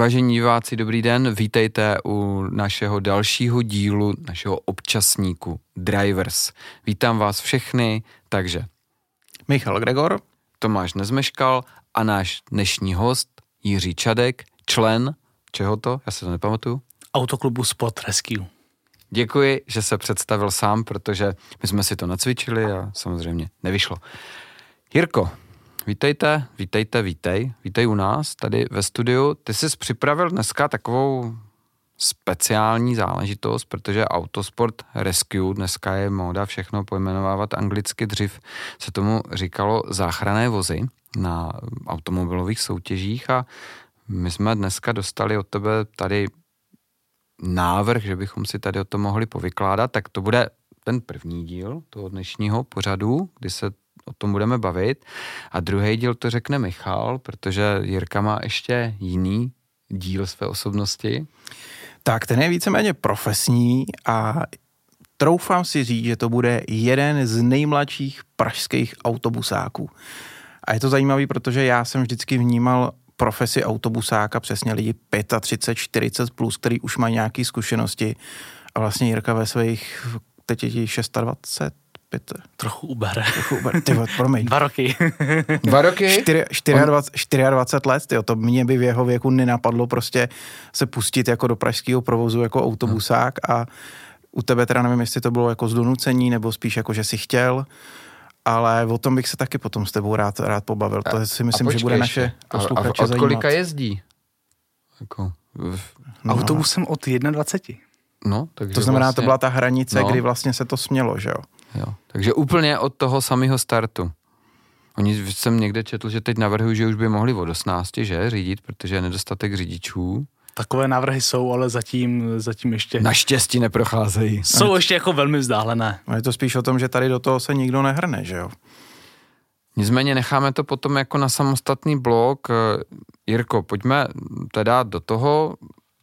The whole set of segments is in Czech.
Vážení diváci, dobrý den, vítejte u našeho dalšího dílu, našeho občasníku Drivers. Vítám vás všechny, takže Michal Gregor, Tomáš Nezmeškal a náš dnešní host Jiří Čadek, člen, čeho to? Já se to nepamatuju. Autoklubu Sport Rescue. Děkuji, že se představil sám, protože my jsme si to nacvičili a samozřejmě nevyšlo. Jirko, vítej u nás tady ve studiu. Ty jsi připravil dneska takovou speciální záležitost, protože Autosport Rescue, dneska je móda všechno pojmenovávat anglicky, dřív se tomu říkalo záchranné vozy na automobilových soutěžích a my jsme dneska dostali od tebe tady návrh, že bychom si tady o tom mohli povykládat, tak to bude ten první díl toho dnešního pořadu, kdy se o tom budeme bavit. A druhý díl to řekne Michal, protože Jirka má ještě jiný díl své osobnosti. Tak, ten je víceméně profesní a troufám si říct, že to bude jeden z nejmladších pražských autobusáků. A je to zajímavý, protože já jsem vždycky vnímal profesi autobusáka přesně lidi 35, 40 plus, který už mají nějaké zkušenosti. A vlastně Jirka ve svých, teď je 26, Trochu ubere. Ty promiň. 2 roky. 2 roky? 24 let, tyjo, to mě by v jeho věku nenapadlo prostě se pustit jako do pražského provozu jako autobusák a u tebe teda nevím, jestli to bylo jako z donucení nebo spíš jako, že si chtěl, ale o tom bych se taky potom s tebou rád pobavil. To si myslím, že bude naše posluchače zajímat. Od kolika jezdí? Jako Autobusem od 21. No, takže to znamená, vlastně, to byla ta hranice, kdy vlastně se to smělo, že jo? Jo, takže úplně od toho samého startu. Oni jsem někde četl, že teď navrhují, že už by mohli od 18, že, řídit, protože je nedostatek řidičů. Takové návrhy jsou, ale zatím ještě... Naštěstí neprocházejí. Jsou ještě jako velmi vzdálené. A je to spíš o tom, že tady do toho se nikdo nehrne, že jo? Nicméně necháme to potom jako na samostatný blok. Jirko, pojďme teda do toho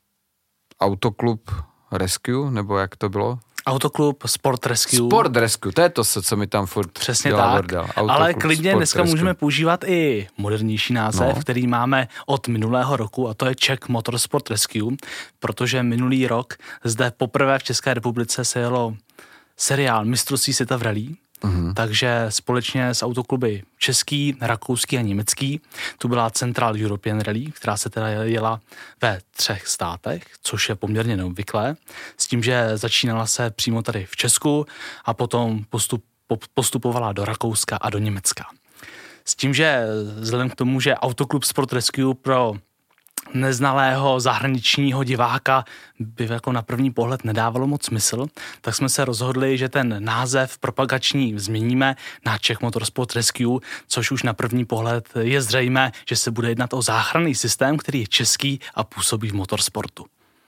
Autoklub Rescue, nebo jak to bylo? Autoklub Sport Rescue. Sport Rescue, to je to, co mi tam furt přesně tak, ale klidně Sport dneska Rescue. Můžeme používat i modernější název, který máme od minulého roku a to je Czech Motorsport Rescue, protože minulý rok zde poprvé v České republice se jelo seriál Mistrovství světa v rally. Takže společně s autokluby český, rakouský a německý tu byla Central European Rally, která se teda jela ve 3 státech, což je poměrně neobvyklé, s tím, že začínala se přímo tady v Česku a potom postupovala do Rakouska a do Německa. S tím, že vzhledem k tomu, že Autoklub Sport Rescue pro neznalého zahraničního diváka by jako na první pohled nedávalo moc smysl, tak jsme se rozhodli, že ten název propagační změníme na Czech Motorsport Rescue, což už na první pohled je zřejmé, že se bude jednat o záchranný systém, který je český a působí v motorsportu.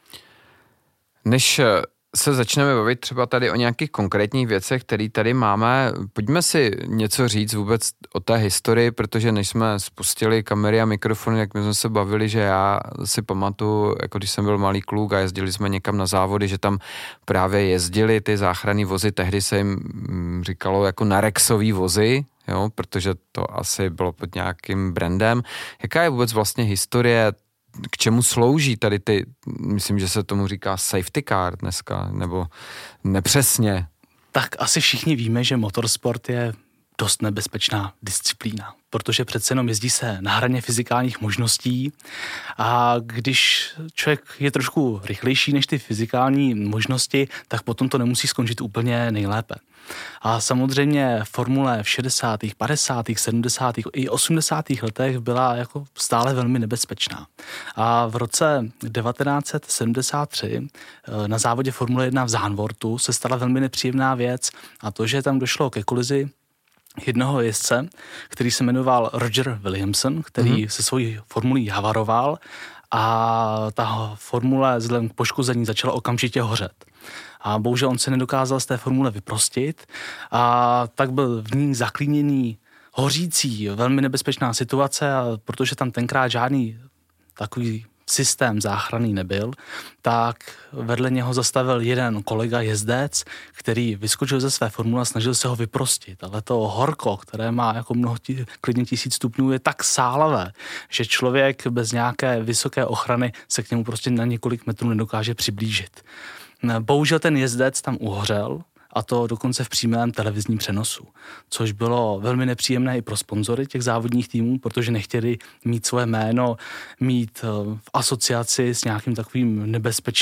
Než se začneme bavit třeba tady o nějakých konkrétních věcech, které tady máme, pojďme si něco říct vůbec o té historii, protože než jsme spustili kamery a mikrofony, tak my jsme se bavili, že já si pamatuju, jako když jsem byl malý kluk a jezdili jsme někam na závody, že tam právě jezdili ty záchranné vozy, tehdy se jim říkalo jako Narexový vozy, jo, protože to asi bylo pod nějakým brandem. Jaká je vůbec vlastně historie, k čemu slouží tady ty, myslím, že se tomu říká safety car dneska, nebo nepřesně. Tak asi všichni víme, že motorsport je dost nebezpečná disciplína, protože přece jenom jezdí se na hraně fyzikálních možností a když člověk je trošku rychlejší než ty fyzikální možnosti, tak potom to nemusí skončit úplně nejlépe. A samozřejmě formule v 60., 50., 70. i 80. letech byla jako stále velmi nebezpečná. A v roce 1973 na závodě Formule 1 v Zandvoortu se stala velmi nepříjemná věc a to, že tam došlo ke kolizi jednoho jezdce, který se jmenoval Roger Williamson, který se svojí formulí havaroval a ta formule vzhledem k poškození začala okamžitě hořet. A bohužel on se nedokázal z té formule vyprostit a tak byl v ní zaklíněný hořící, velmi nebezpečná situace, a protože tam tenkrát žádný takový systém záchranný nebyl, tak vedle něho zastavil jeden kolega jezdec, který vyskočil ze své formule a snažil se ho vyprostit. Ale to horko, které má jako klidně 1000 stupňů, je tak sálavé, že člověk bez nějaké vysoké ochrany se k němu prostě na několik metrů nedokáže přiblížit. Bohužel ten jezdec tam uhořel, a to dokonce v přímém televizním přenosu, což bylo velmi nepříjemné i pro sponzory těch závodních týmů, protože nechtěli mít svoje jméno, mít v asociaci s nějakým takovým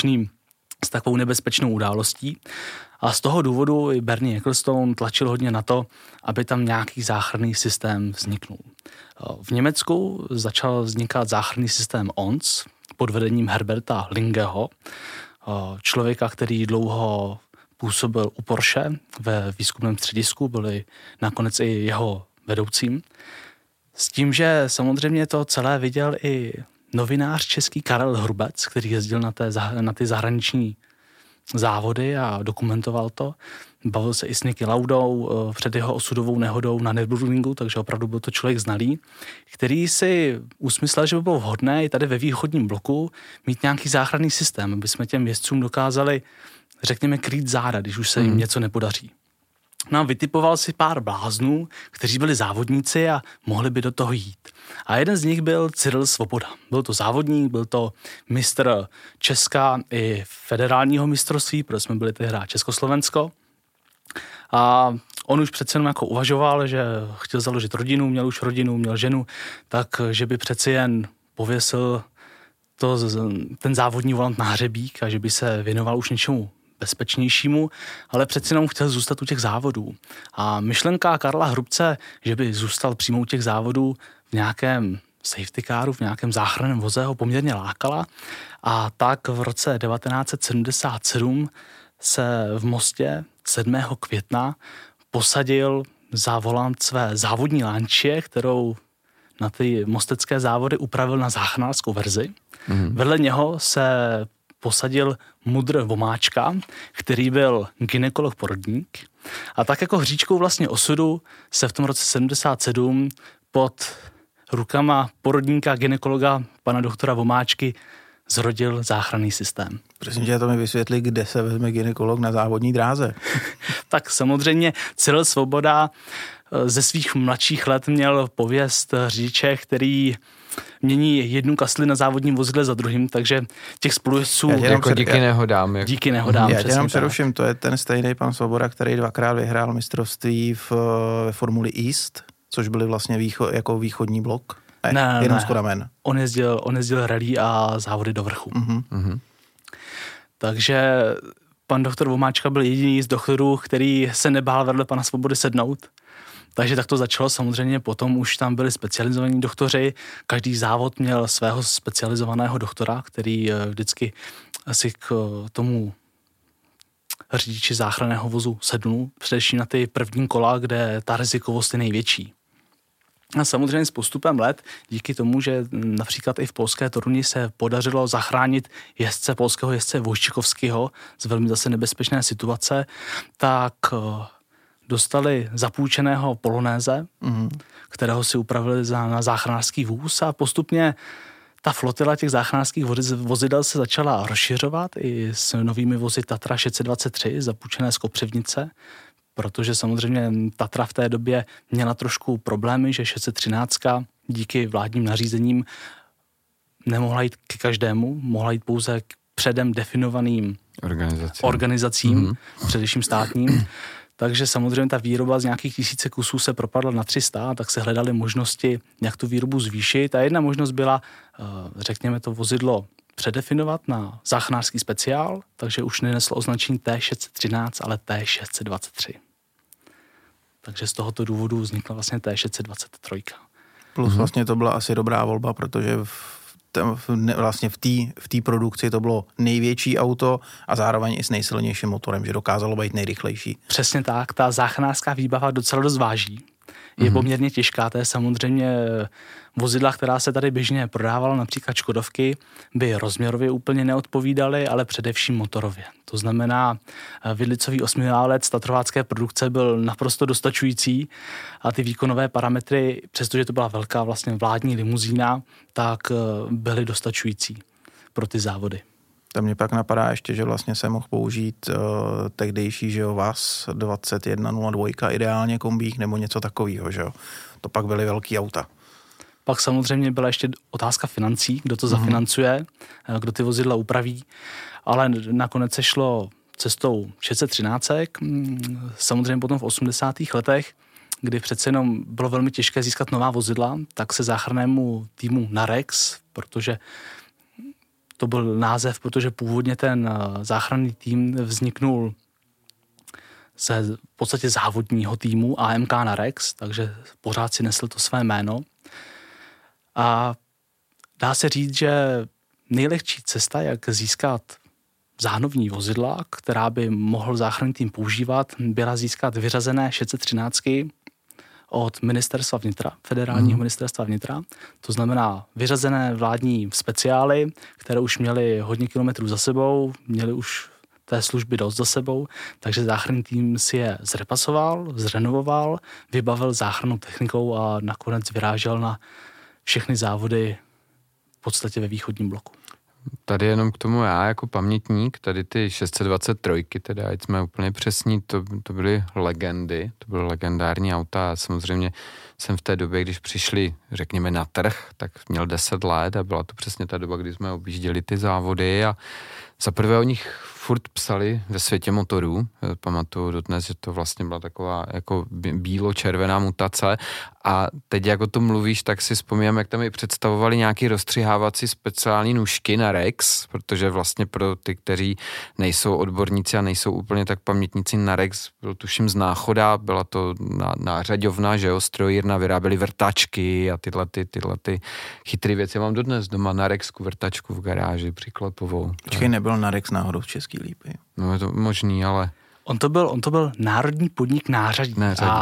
s takovou nebezpečnou událostí. A z toho důvodu i Bernie Ecclestone tlačil hodně na to, aby tam nějaký záchranný systém vzniknul. V Německu začal vznikat záchranný systém ONS pod vedením Herberta Lingeho, člověka, který dlouho působil u Porsche ve výzkumném středisku, byli nakonec i jeho vedoucím. S tím, že samozřejmě to celé viděl i novinář český Karel Hrubec, který jezdil na ty zahraniční závody a dokumentoval to. Bavil se i s Niki Laudou před jeho osudovou nehodou na Nürburgringu, takže opravdu byl to člověk znalý, který si usmyslel, že by bylo vhodné i tady ve východním bloku mít nějaký záchranný systém, aby jsme těm jezdcům dokázali, řekněme, krýt záda, když už se jim něco nepodaří. No a vytipoval si pár bláznů, kteří byli závodníci a mohli by do toho jít. A jeden z nich byl Cyril Svoboda. Byl to závodník, byl to mistr Česka i federálního mistrovství, protože jsme byli tehdy Československo. A on už přece jenom jako uvažoval, že chtěl založit rodinu, měl už rodinu, měl ženu, takže by přeci jen pověsil ten závodní volant na hřebík a že by se věnoval už něčemu bezpečnějšímu, ale přeci jenom chtěl zůstat u těch závodů. A myšlenka Karla Hrubce, že by zůstal přímo u těch závodů v nějakém safety caru, v nějakém záchranném voze, ho poměrně lákala. A tak v roce 1977 se v Mostě 7. května posadil za volant své závodní Lancia, kterou na ty mostecké závody upravil na záchranářskou verzi. Vedle něho se posadil Mudr Vomáčka, který byl gynekolog-porodník. A tak jako hříčkou vlastně osudu se v tom roce 77 pod rukama porodníka gynekologa pana doktora Vomáčky zrodil záchranný systém. Prosím tě, to mi vysvětli, kde se vezme gynekolog na závodní dráze. Tak samozřejmě Cyril Svoboda ze svých mladších let měl pověst řidiče, který mění jednu kasli na závodním vozidle za druhým, takže těch spolujezdců jako díky nehodám. Díky nehodám. Já tě jenom přeruším, to je ten stejný pan Svoboda, který 2krát vyhrál mistrovství ve Formuli East, což byly vlastně jako východní blok. Jenom Škoda Men. On jezdil rally a závody do vrchu. Takže pan doktor Vomáčka byl jediný z doktorů, který se nebál vedle pana Svobody sednout. Takže tak to začalo. Samozřejmě potom už tam byli specializovaní doktoři. Každý závod měl svého specializovaného doktora, který vždycky asi k tomu řidiči záchranného vozu sednul. Především na ty první kola, kde ta rizikovost je největší. A samozřejmě s postupem let, díky tomu, že například i v polské Toruni se podařilo zachránit polského jezdce Wojciechowskiego z velmi zase nebezpečné situace, tak dostali zapůjčeného polonéze, kterého si upravili na záchranářský vůz a postupně ta flotila těch záchranářských vozidel se začala rozšiřovat i s novými vozy Tatra 623 zapůjčené z Kopřivnice, protože samozřejmě Tatra v té době měla trošku problémy, že 613 díky vládním nařízením nemohla jít ke každému, mohla jít pouze k předem definovaným organizacím především státním. Takže samozřejmě ta výroba z nějakých 1000 kusů se propadla na 300, tak se hledaly možnosti, jak tu výrobu zvýšit. A jedna možnost byla, řekněme, to vozidlo předefinovat na záchranářský speciál, takže už neneslo označení T613, ale T623. Takže z tohoto důvodu vznikla vlastně T623. Plus vlastně to byla asi dobrá volba, protože vlastně v té produkci to bylo největší auto a zároveň i s nejsilnějším motorem, že dokázalo být nejrychlejší. Přesně tak, ta záchranářská výbava docela dost váží. Je poměrně těžká, to je samozřejmě vozidla, která se tady běžně prodávala, například Škodovky, by rozměrově úplně neodpovídaly, ale především motorově. To znamená, vidlicový 8válec tatrovácké produkce byl naprosto dostačující a ty výkonové parametry, přestože to byla velká vlastně vládní limuzína, tak byly dostačující. pro ty závody. Tam mě pak napadá ještě, že vlastně se mohl použít tehdejší, že jo, VAZ 2102 ideálně kombík nebo něco takového, že jo. To pak byly velký auta. Pak samozřejmě byla ještě otázka financí, kdo to zafinancuje, kdo ty vozidla upraví, ale nakonec se šlo cestou 613. Samozřejmě potom v 80. letech, kdy přece jenom bylo velmi těžké získat nová vozidla, tak se záchrannému týmu Narex, protože to byl název, protože původně ten záchranný tým vzniknul ze v podstatě závodního týmu AMK Narex, takže pořád si nesl to své jméno. A dá se říct, že nejlehčí cesta, jak získat záhnovní vozidla, která by mohl záchranný tým používat, byla získat vyřazené 613 od ministerstva vnitra, federálního ministerstva vnitra. To znamená vyřazené vládní speciály, které už měly hodně kilometrů za sebou, měly už té služby dost za sebou, takže záchranný tým si je zrepasoval, zrenovoval, vybavil záchrannou technikou a nakonec vyrážel na všechny závody v podstatě ve východním bloku. Tady jenom k tomu já jako pamětník, tady ty 623, teda ať jsme úplně přesní, to byly legendy, to byly legendární auta a samozřejmě jsem v té době, když přišli, řekněme, na trh, tak měl 10 let a byla to přesně ta doba, kdy jsme objížděli ty závody a za prvé o nich furt psali ve světě motorů. Pamatuju dodnes, že to vlastně byla taková jako bílo-červená mutace a teď jak o tom mluvíš, tak si vzpomínám, jak tam i představovali nějaký rozstřihávací speciální nůžky na Rex, protože vlastně pro ty, kteří nejsou odborníci a nejsou úplně tak pamětníci na Rex, byl tuším z Náchoda, byla to nářadovna, že jo, strojírna, vyráběli vrtačky a tyhle ty chytrý věci. Mám dodnes doma na Rexku vrtačku v garáži, příkladovou. Počkej, nebyl Narex náhodou v Český Lípy? No je to možný, ale... On to byl národní podnik nářadí.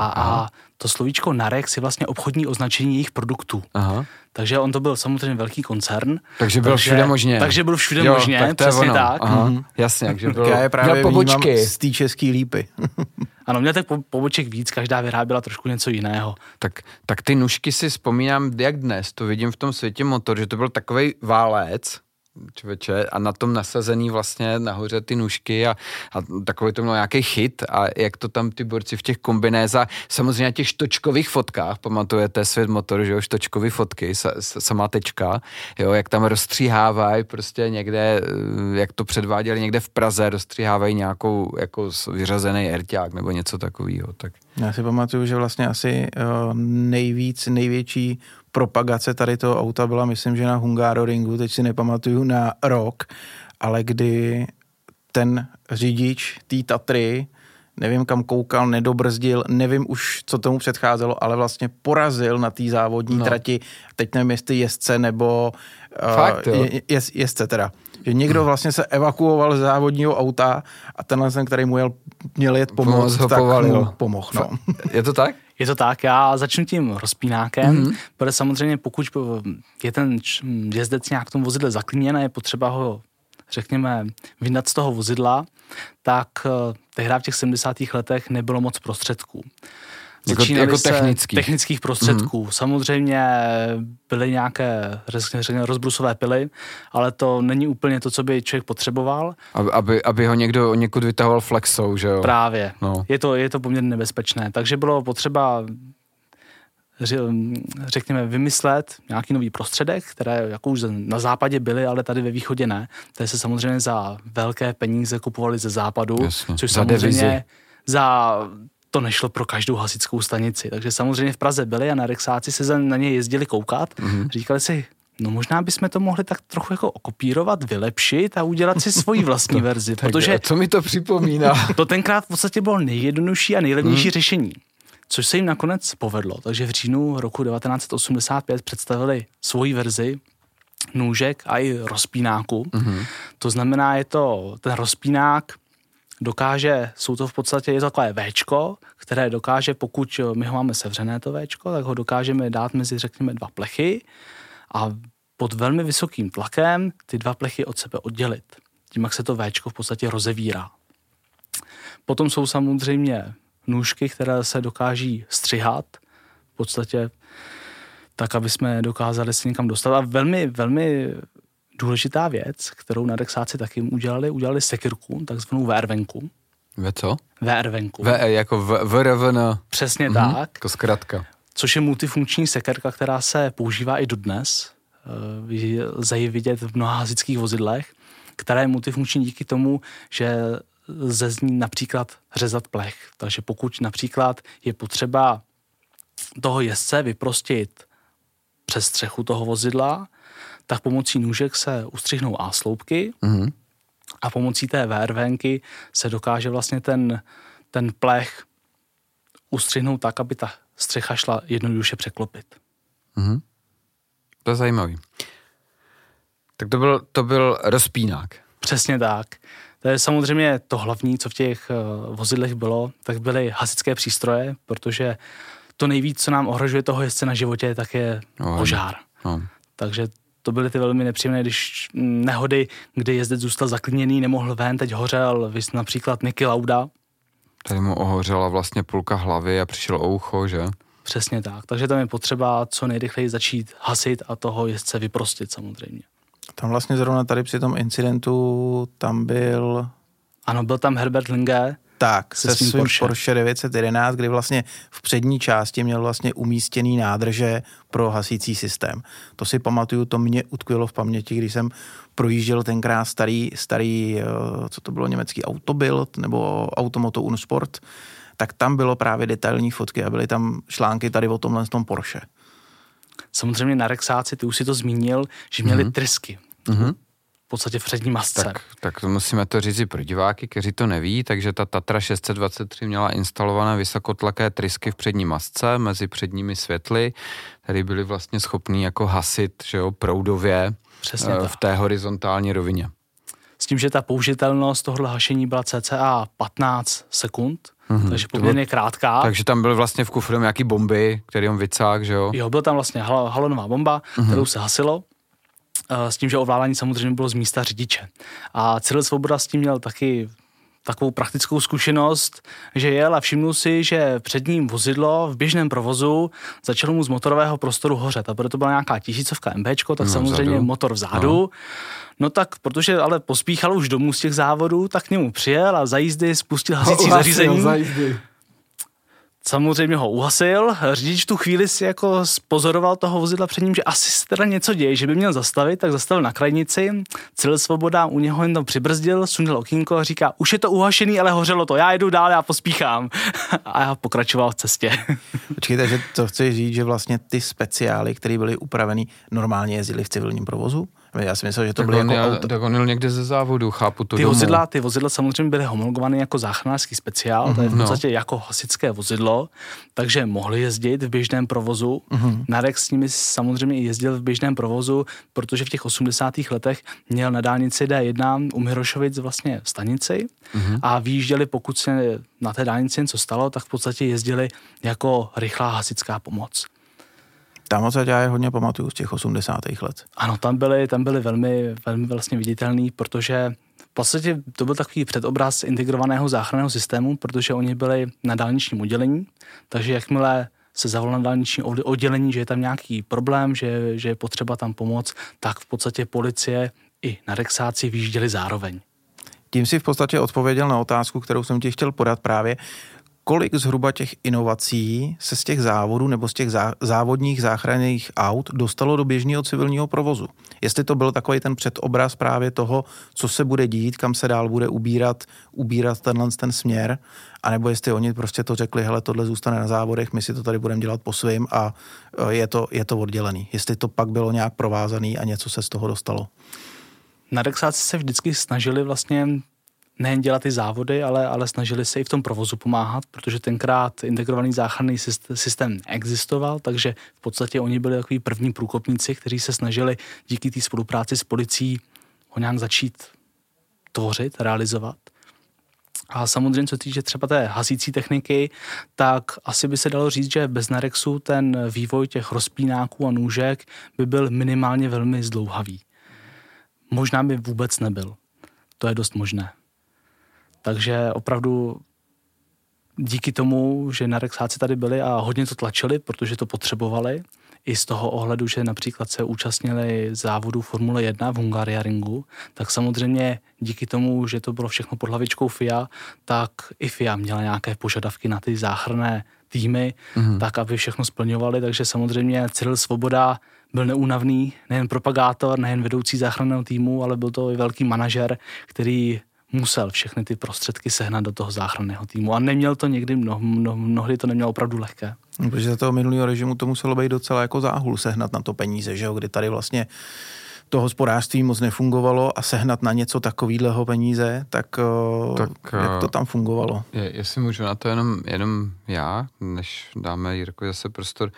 A to slovíčko Narex je vlastně obchodní označení jejich produktů. Aha. Takže on to byl samozřejmě velký koncern. Takže byl všude možně. Takže byl všude možně, tak přesně tak. Aha, jasně, takže byl, já je právě pobočky z té Český Lípy. Ano, měl tak poboček víc, každá vyráběla trošku něco jiného. Tak ty nůžky si vzpomínám, jak dnes, to vidím v tom světě motor, že to byl takovej válec, člověče, a na tom nasazený vlastně nahoře ty nůžky a takový to měl nějaký chyt a jak to tam ty borci v těch kombinézách, samozřejmě na těch štočkových fotkách, pamatujete svět motoru, že jo, štočkový fotky, samá tečka, jo, jak tam rozstříhávají prostě někde, jak to předváděli někde v Praze, rozstříhávají nějakou jako vyřazený erťák nebo něco takového. Tak. Já si pamatuju, že vlastně asi největší propagace tady toho auta byla, myslím, že na Hungaroringu, teď si nepamatuju na rok, ale kdy ten řidič té Tatry, nevím kam koukal, nedobrzdil, nevím už, co tomu předcházelo, ale vlastně porazil na té závodní trati, teď nevím, jestli jezdce nebo jezdce teda. Že někdo vlastně se evakuoval z závodního auta a tenhle, který mu měl jet pomoct, tak mu pomohl. No. Je to tak? Je to tak, já začnu tím rozpínákem, protože samozřejmě pokud je ten jezdec nějak v tom vozidle zaklíněn a je potřeba ho, řekněme, vyndat z toho vozidla, tak tehdy v těch 70. letech nebylo moc prostředků. Jako technických prostředků. Samozřejmě byly nějaké rozbrusové pily, ale to není úplně to, co by člověk potřeboval. Aby ho někdo někud vytahoval flexou, že jo? Právě. No. Je to poměrně nebezpečné. Takže bylo potřeba, řekněme, vymyslet nějaký nový prostředek, které jako už na západě byly, ale tady ve východě ne. Tady se samozřejmě za velké peníze kupovaly ze západu, což samozřejmě to nešlo pro každou hasičskou stanici. Takže samozřejmě v Praze byli a na Rexáci se na ně jezdili koukat. Říkali si, no možná bychom to mohli tak trochu jako okopírovat, vylepšit a udělat si svoji vlastní verzi. Protože co mi to připomíná? To tenkrát v podstatě bylo nejjednodušší a nejlevnější řešení. Což se jim nakonec povedlo. Takže v říjnu roku 1985 představili svoji verzi nůžek a i rozpínáku. To znamená, je to ten rozpínák dokáže, je to takové véčko, které dokáže, pokud my ho máme sevřené to véčko, tak ho dokážeme dát mezi, řekněme, dva plechy a pod velmi vysokým tlakem ty dva plechy od sebe oddělit. Tím, jak se to véčko v podstatě rozevírá. Potom jsou samozřejmě nůžky, které se dokáží střihat v podstatě tak, aby jsme dokázali se někam dostat. A velmi, velmi Důležitá věc, kterou na Rexáci taky udělali sekirku, takzvanou VR-venku. Ve co? VR-venku. Jako VRVN. Přesně tak. Jako zkratka. Což je multifunkční sekerka, která se používá i dodnes. Lze ji vidět v mnoha hasičských vozidlech, která je multifunkční díky tomu, že lze z ní například řezat plech. Takže pokud například je potřeba toho jezdce vyprostit přes střechu toho vozidla, tak pomocí nůžek se ustřihnou A-sloupky a pomocí té VR-venky se dokáže vlastně ten plech ustřihnout tak, aby ta střecha šla jednoduše překlopit. To je zajímavý. Tak to byl rozpínák. Přesně tak. To je samozřejmě to hlavní, co v těch vozidlech bylo, tak byly hasičské přístroje, protože to nejvíc, co nám ohrožuje toho jezdce na životě, tak je požár. Takže to byly ty velmi nepříjemné, když nehody, kdy jezdec zůstal zaklíněný, nemohl ven, teď hořel, například Niki Lauda. Tady mu ohořela vlastně půlka hlavy a přišel o ucho, že? Přesně tak. Takže tam je potřeba co nejrychleji začít hasit a toho jezdce vyprostit samozřejmě. Tam vlastně zrovna tady při tom incidentu tam byl... Ano, byl tam Herbert Linge. Tak, se svým Porsche 911, kdy vlastně v přední části měl vlastně umístěný nádrže pro hasící systém. To si pamatuju, to mě utkvělo v paměti, když jsem projížděl tenkrát starý, co to bylo, německý Autobild nebo Automoto Unsport, tak tam bylo právě detailní fotky a byly tam články tady o tomhle tom Porsche. Samozřejmě na Rexáci, ty už si to zmínil, že měli trysky. V podstatě v přední masce. Tak musíme to říct pro diváky, kteří to neví, takže ta Tatra 623 měla instalované vysokotlaké trysky v přední masce mezi předními světly, které byly vlastně schopný jako hasit, že jo, proudově v té horizontální rovině. S tím, že ta použitelnost tohle hašení byla cca 15 sekund, takže poměrně krátká. Takže tam byly vlastně v kufru nějaký bomby, který on vycák, že jo? Jo, byla tam vlastně halonová bomba, kterou se hasilo, s tím, že ovládání samozřejmě bylo z místa řidiče. A Cyril Svoboda s tím měl taky takovou praktickou zkušenost, že jel a všimnul si, že před ním vozidlo v běžném provozu začalo mu z motorového prostoru hořet. A proto to byla nějaká 1000 MBčko, tak samozřejmě vzadu. Motor vzadu. No tak, protože ale pospíchal už domů z těch závodů, tak k němu přijel a za jízdy spustil hasicí zařízení. Samozřejmě ho uhasil, řidič tu chvíli si jako pozoroval toho vozidla před ním, že asi se teda něco děje, že by měl zastavit, tak zastavil na krajnici, Cyril Svoboda u něho jen přibrzdil, sundal okýnko a říká, už je to uhašený, ale hořelo to, já jedu dál, já pospíchám. A já pokračoval v cestě. Počkejte, že to chci říct, že vlastně ty speciály, které byly upravený, normálně jezdily v civilním provozu? Já si myslel, že to bylo jako auto. Tak on jel někde ze závodu, chápu to Ty vozidla samozřejmě byly homologované jako záchranářský speciál, to je v podstatě jako hasičské vozidlo, takže mohli jezdit v běžném provozu. Narek s nimi samozřejmě i jezdil v běžném provozu, protože v těch 80. letech měl na dálnici D1 u Mirošovic vlastně stanici a vyjížděli, pokud se na té dálnici něco stalo, tak v podstatě jezdili jako rychlá hasičská pomoc. Tam odsaď já je hodně pamatuju z těch 80. let. Ano, tam byly velmi vlastně viditelný, protože v podstatě to byl takový předobraz integrovaného záchranného systému, protože oni byli na dálničním oddělení, takže jakmile se zavolal na dálniční oddělení, že je tam nějaký problém, že je potřeba tam pomoct, tak v podstatě policie i na Rexáci vyjížděli zároveň. Tím si v podstatě odpověděl na otázku, kterou jsem ti chtěl podat právě. Kolik zhruba těch inovací se z těch závodů nebo z těch závodních záchranných aut dostalo do běžného civilního provozu? Jestli to byl takový ten předobraz právě toho, co se bude dít, kam se dál bude ubírat ten směr, anebo jestli oni prostě to řekli, hele, tohle zůstane na závodech, my si to tady budeme dělat po svým a je to oddělený. Jestli to pak bylo nějak provázaný a něco se z toho dostalo. Na Rexáci se vždycky snažili vlastně nejen dělat ty závody, ale snažili se i v tom provozu pomáhat, protože tenkrát integrovaný záchranný systém neexistoval, takže v podstatě oni byli takový první průkopníci, kteří se snažili díky té spolupráci s policií ho nějak začít tvořit, realizovat. A samozřejmě, co týče třeba té hasící techniky, tak asi by se dalo říct, že bez Narexu ten vývoj těch rozpínáků a nůžek by byl minimálně velmi zdlouhavý. Možná by vůbec nebyl. To je dost možné. Takže opravdu díky tomu, že na Rexáci tady byli a hodně to tlačili, protože to potřebovali, i z toho ohledu, že například se účastnili závodu Formule 1 v Hungaroringu, tak samozřejmě díky tomu, že to bylo všechno pod hlavičkou FIA, tak i FIA měla nějaké požadavky na ty záchranné týmy, tak aby všechno splňovali, takže samozřejmě Cyril Svoboda byl neúnavný, nejen propagátor, nejen vedoucí záchranného týmu, ale byl to i velký manažer, který musel všechny ty prostředky sehnat do toho záchranného týmu a neměl to někdy, mnohdy to neměl opravdu lehké. Protože za toho minulého režimu to muselo být docela jako záhul sehnat na to peníze, že jo, kdy tady vlastně to hospodářství moc nefungovalo a sehnat na něco takovýhleho peníze, tak jak to tam fungovalo? Jestli můžu na to jenom já, než dáme Jirkovi zase prostor,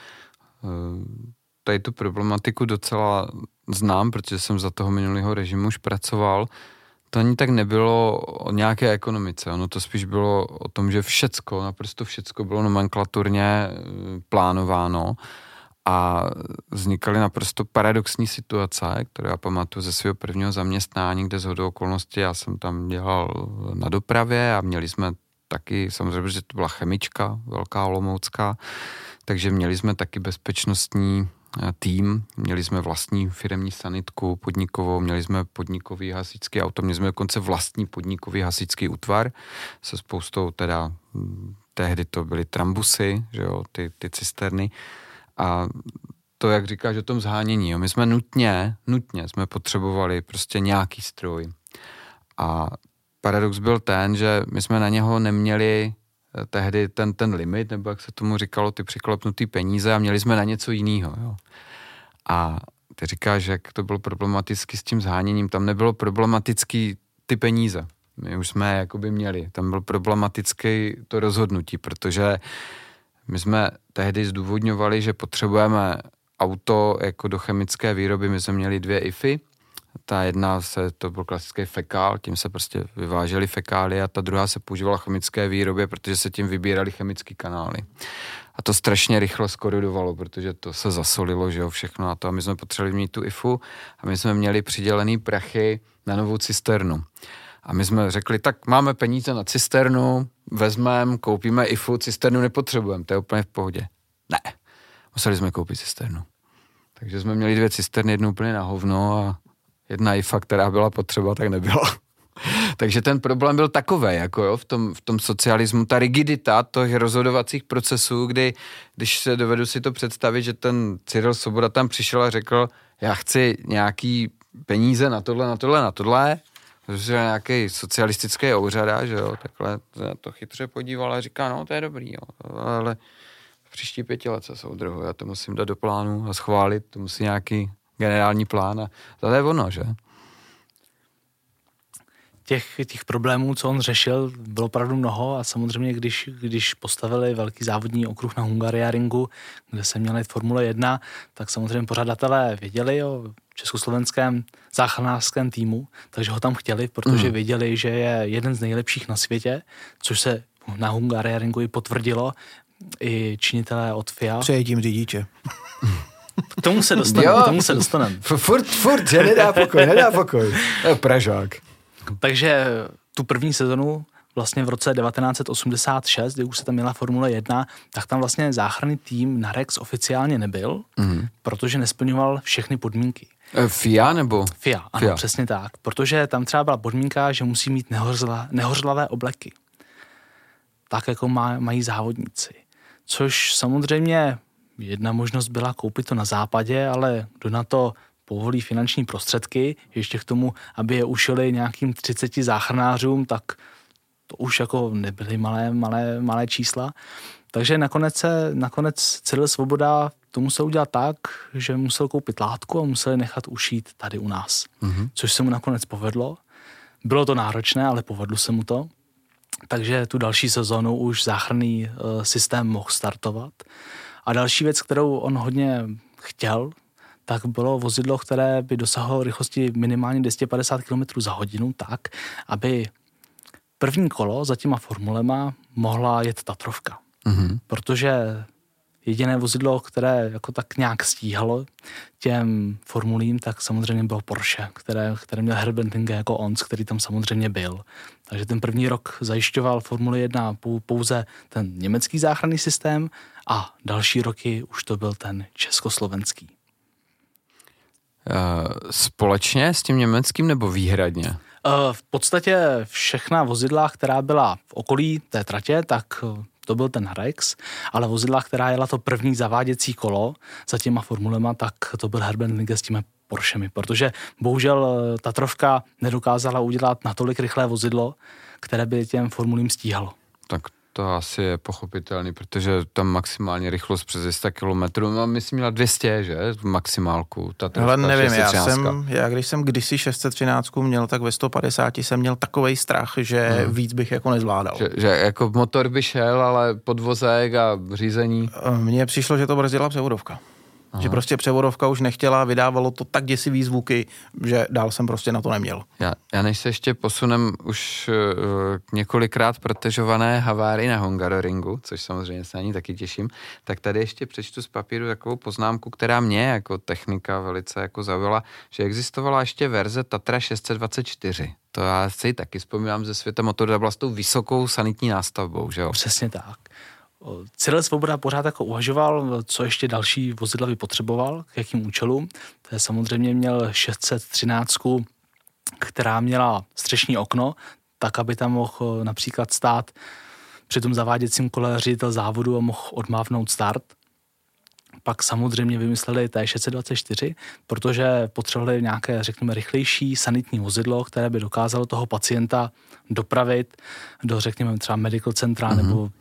tady tu problematiku docela znám, protože jsem za toho minulého režimu už pracoval. To ani tak nebylo o nějaké ekonomice, ono to spíš bylo o tom, že naprosto všecko bylo nomenklaturně plánováno a vznikaly naprosto paradoxní situace, které já pamatuju ze svého prvního zaměstnání, kde shodou okolností já jsem tam dělal na dopravě a měli jsme taky, samozřejmě, že to byla chemička, velká olomoucká, takže měli jsme taky bezpečnostní tým, měli jsme vlastní firemní sanitku podnikovou, měli jsme podnikový hasičský auto, měli jsme dokonce vlastní podnikový hasičský útvar se spoustou teda, tehdy to byly trambusy, že jo, ty cisterny a to, jak říkáš o tom zhánění, jo, my jsme nutně jsme potřebovali prostě nějaký stroj a paradox byl ten, že my jsme na něho neměli tehdy ten limit, nebo jak se tomu říkalo, ty přiklepnutý peníze a měli jsme na něco jiného. Jo. A ty říkáš, jak to bylo problematický s tím zháněním, tam nebylo problematický ty peníze. My už jsme jakoby měli. Tam byl problematický to rozhodnutí, protože my jsme tehdy zdůvodňovali, že potřebujeme auto jako do chemické výroby, my jsme měli 2 IFy. Ta jedna to byl klasický fekál, tím se prostě vyvážely fekály a ta druhá se používala v chemické výrobě, protože se tím vybíraly chemické kanály. A to strašně rychle skorodovalo, protože to se zasolilo, že jo, všechno a to. A my jsme potřebovali mít tu IFu a my jsme měli přidělený prachy na novou cisternu. A my jsme řekli, tak máme peníze na cisternu, vezmeme, koupíme IFu, cisternu nepotřebujeme, to je úplně v pohodě. Ne, museli jsme koupit cisternu. Takže jsme měli 2 cisterny, jednu úplně na hovno a jedna IFA, která byla potřeba, tak nebyla. Takže ten problém byl takovej, jako jo, v tom socialismu, ta rigidita těch rozhodovacích procesů, když se dovedu si to představit, že ten Cyril Svoboda tam přišel a řekl, já chci nějaký peníze na tohle, protože je nějaký socialistický úřada, že jo, takhle to chytře podíval a říká, no to je dobrý, jo, ale v příští 5 let se soudruhu, já to musím dát do plánu a schválit, to musí nějaký generální plán a to je ono, že? Těch problémů, co on řešil, bylo opravdu mnoho a samozřejmě, když postavili velký závodní okruh na Hungaroringu, kde se měla Formule 1, tak samozřejmě pořadatelé věděli o československém záchranářském týmu, takže ho tam chtěli, protože věděli, že je jeden z nejlepších na světě, což se na Hungaroringu i potvrdilo, i činitelé od FIA. Přejetím řidiče. K tomu se dostaneme. Furt, že nedá pokoj. Pražák. Takže tu první sezonu vlastně v roce 1986, kdy už se tam měla Formule 1, tak tam vlastně záchranný tým na Rex oficiálně nebyl, protože nesplňoval všechny podmínky. FIA nebo? FIA, ano, FIA. Přesně tak. Protože tam třeba byla podmínka, že musí mít nehořlavé obleky. Tak jako mají závodníci. Což samozřejmě jedna možnost byla koupit to na západě, ale kdo na to povolí finanční prostředky, ještě k tomu, aby je ušili nějakým 30 záchranářům, tak to už jako nebyly malé čísla. Takže nakonec Cyril Svoboda to musel udělat tak, že musel koupit látku a musel nechat ušít tady u nás. Což se mu nakonec povedlo. Bylo to náročné, ale povedlo se mu to. Takže tu další sezonu už záchranný systém mohl startovat. A další věc, kterou on hodně chtěl, tak bylo vozidlo, které by dosahovalo rychlosti minimálně 250 km za hodinu tak, aby první kolo za těma formulema mohla jet Tatrovka. Protože Jediné vozidlo, které jako tak nějak stíhalo těm formulím, tak samozřejmě bylo Porsche, které měl Herbert Linge jako ONS, který tam samozřejmě byl. Takže ten první rok zajišťoval Formuli 1 pouze ten německý záchranný systém a další roky už to byl ten československý. Společně s tím německým nebo výhradně? V podstatě všechna vozidla, která byla v okolí té tratě, tak to byl ten Rex, ale vozidla, která jela to první zaváděcí kolo za těma formulema, tak to byl Herbert Linge s těmi Porschemi, protože bohužel Tatrovka nedokázala udělat natolik rychlé vozidlo, které by těm formulím stíhalo. Tak to asi je pochopitelný, protože tam maximální rychlost přes 100 km, no myslím měla 200, že? Maximálku. Ale nevím, já když jsem kdysi 613 měl, tak ve 150 jsem měl takovej strach, že víc bych jako nezvládal. Že jako motor by šel, ale podvozek a řízení? Mně přišlo, že to brzdila převodovka. Aha. Že prostě převodovka už nechtěla, vydávalo to tak děsivý zvuky, že dál jsem prostě na to neměl. Já než se ještě posunem už několikrát protežované havárii na Hungaroringu, což samozřejmě se na ní taky těším, tak tady ještě přečtu z papíru takovou poznámku, která mě jako technika velice jako zaujala, že existovala ještě verze Tatra 624. To já si taky vzpomínám ze světa motoru, byla s tou vysokou sanitní nástavbou, že jo? Přesně tak. Cyril Svoboda pořád jako uvažoval, co ještě další vozidla by potřeboval, k jakým účelům. To je samozřejmě měl 613, která měla střešní okno, tak, aby tam mohl například stát při tom zaváděcím kole ředitel závodu a mohl odmávnout start. Pak samozřejmě vymysleli T624, protože potřebovali nějaké, řekněme, rychlejší sanitní vozidlo, které by dokázalo toho pacienta dopravit do, řekněme, třeba medical centra nebo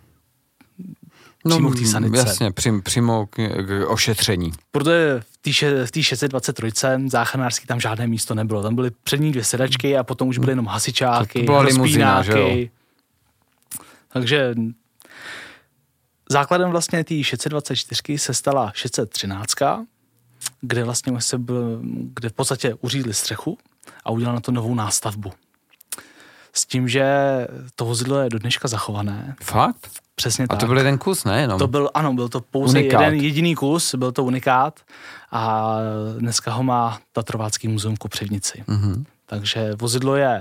přímo k té sanice. Jasně, přímo k ošetření. Protože v té 623 záchranářský tam žádné místo nebylo. Tam byly přední 2 sedačky a potom už byly jenom hasičáky, rozpínáky. Takže základem vlastně té 624 se stala 613, kde vlastně kde v podstatě uřídli střechu a udělali na to novou nástavbu. S tím, že to vozidlo je do dneška zachované. Fakt? Přesně tak. A to byl jeden kus, ne? Jenom. Byl to pouze jeden jediný kus, byl to unikát a dneska ho má Tatrovácký muzeum v Kopřivnici. Mm-hmm. Takže vozidlo je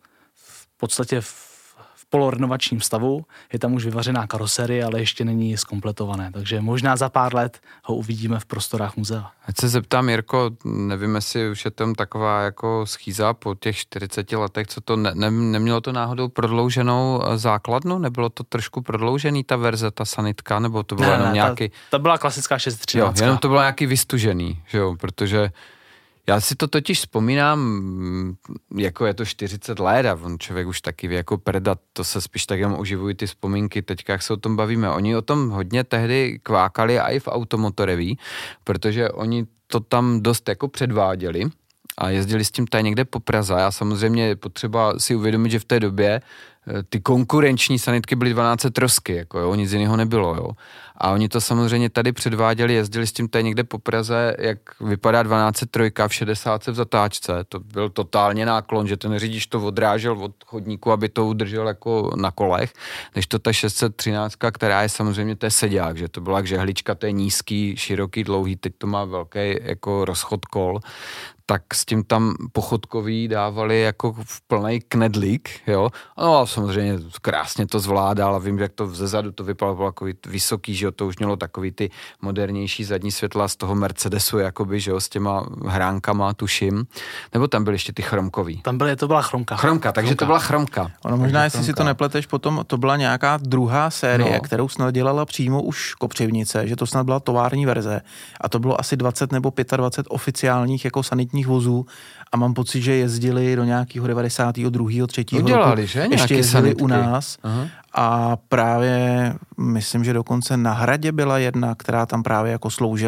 v podstatě v polorenovačním stavu, je tam už vyvařená karoserie, ale ještě není zkompletované, takže možná za pár let ho uvidíme v prostorách muzea. Ať se zeptám, Jirko, nevím, jestli už je tam taková jako schýza po těch 40 letech, co to nemělo to náhodou prodlouženou základnu? Nebylo to trošku prodloužený ta verze, ta sanitka, nebo to bylo jenom nějaký... Ta byla klasická 613. Jo, jenom to bylo nějaký vystužený, že jo, protože já si to totiž vzpomínám, jako je to 40 let a on člověk už taky ví jako predat, to se spíš tak jenom oživují ty vzpomínky, teďka jak se o tom bavíme. Oni o tom hodně tehdy kvákali a i v automotoreví, protože oni to tam dost jako předváděli a jezdili s tím tady někde po Praze. Já samozřejmě je potřeba si uvědomit, že v té době ty konkurenční sanitky byly 12 trosky, jako jo, nic jiného nebylo, jo. A oni to samozřejmě tady předváděli, jezdili s tím tady někde po Praze, jak vypadá 1203 v 60 v zatáčce, to byl totálně náklon, že ten řidič to odrážel od chodníku, aby to udržel jako na kolech, než to ta 613, která je samozřejmě, to je seďák, že to byla jak žehlička, to je nízký, široký, dlouhý, teď to má velký jako rozchod kol, tak s tím tam pochodkový dávali jako v plnej knedlík, jo. No a samozřejmě krásně to zvládal a vím, jak to zezadu to vypadalo jako vysoký, že jo, to už mělo takový ty modernější zadní světla z toho Mercedesu, jakoby, že jo, s těma hránkama, tuším. Nebo tam byly ještě ty chromkový? To byla chromka. Takže to byla chromka. Ono možná, jestli si to nepleteš, potom to byla nějaká druhá série, kterou snad dělala přímo už Kopřivnice, že to snad byla tovární verze a to bylo asi 20 nebo 25 oficiálních jako sanitních vozů a mám pocit, že jezdili do nějakého 92. 3. Udělali, roku. Že? Ještě jezdili sanitky u nás. Aha. A právě myslím, že dokonce na Hradě byla jedna, která tam právě jako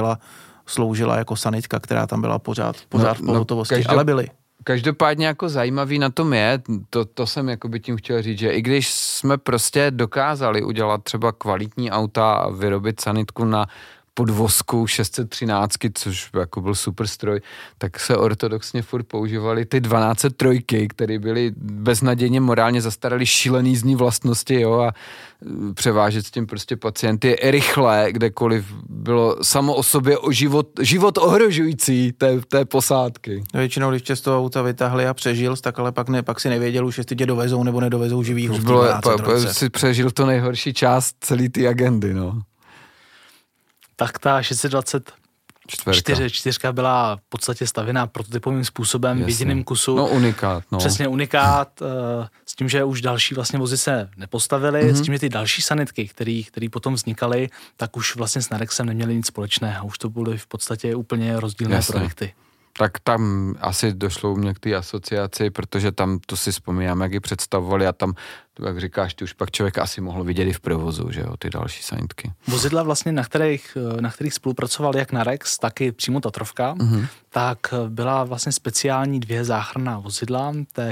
sloužila jako sanitka, která tam byla pořád v pohotovosti, ale byly. Každopádně jako zajímavý na tom je, to jsem jako by tím chtěl říct, že i když jsme prostě dokázali udělat třeba kvalitní auta a vyrobit sanitku na podvozku 613, což jako byl super stroj, tak se ortodoxně furt používaly ty 1203, které byly beznadějně morálně zastaralý, šílený jízdní vlastnosti, jo, a převážet s tím prostě pacienty rychle, kdekoliv bylo samo o sobě o život ohrožující té posádky. Většinou, když tě z toho auta vytáhli a přežil, tak ale pak si nevěděl už, jestli tě dovezou nebo nedovezou živýho. Už si přežil to nejhorší část celé té agendy, no. Tak ta 624 byla v podstatě stavěná prototypovým způsobem v jediném kusu. No unikát, no. Přesně unikát, s tím, že už další vlastně vozy se nepostavily, s tím, že ty další sanitky, které potom vznikaly, tak už vlastně s Narexem neměly nic společného. Už to byly v podstatě úplně rozdílné projekty. Tak tam asi došlo u mě k té asociaci, protože tam to si vzpomínám, jak ji představovali a tam, jak říkáš, ty už pak člověk asi mohl vidět i v provozu, že jo, ty další sanitky. Vozidla vlastně, na kterých spolupracoval jak Narex, tak i přímo Tatrovka, tak byla vlastně speciální 2 záchranná vozidla,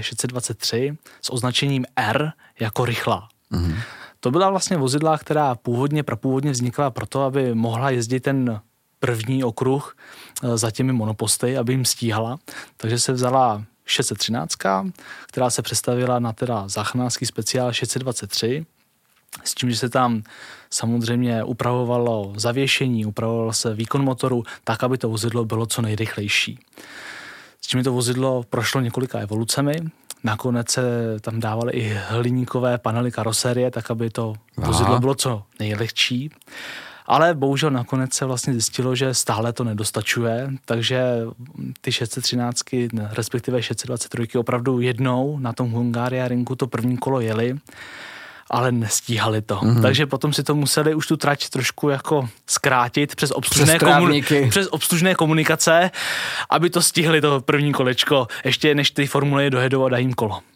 T623 s označením R jako rychlá. To byla vlastně vozidla, která prapůvodně vznikla proto, aby mohla jezdit ten první okruh za těmi monoposty, aby jim stíhala. Takže se vzala 613, která se přestavila na teda záchranářský speciál 623, s tím, že se tam samozřejmě upravovalo zavěšení, upravoval se výkon motoru, tak, aby to vozidlo bylo co nejrychlejší. S tím to vozidlo prošlo několika evolucemi, nakonec se tam dávaly i hliníkové panely karosérie, tak, aby to vozidlo bylo co nejlehčí. Ale bohužel nakonec se vlastně zjistilo, že stále to nedostačuje, takže ty 613, respektive 623 opravdu jednou na tom Hungaria ringu to první kolo jeli, ale nestíhali to. Takže potom si to museli už tu trať trošku jako zkrátit přes obslužné komunikace, aby to stihli to první kolečko, ještě než ty formule dojedou a dají jim kolo.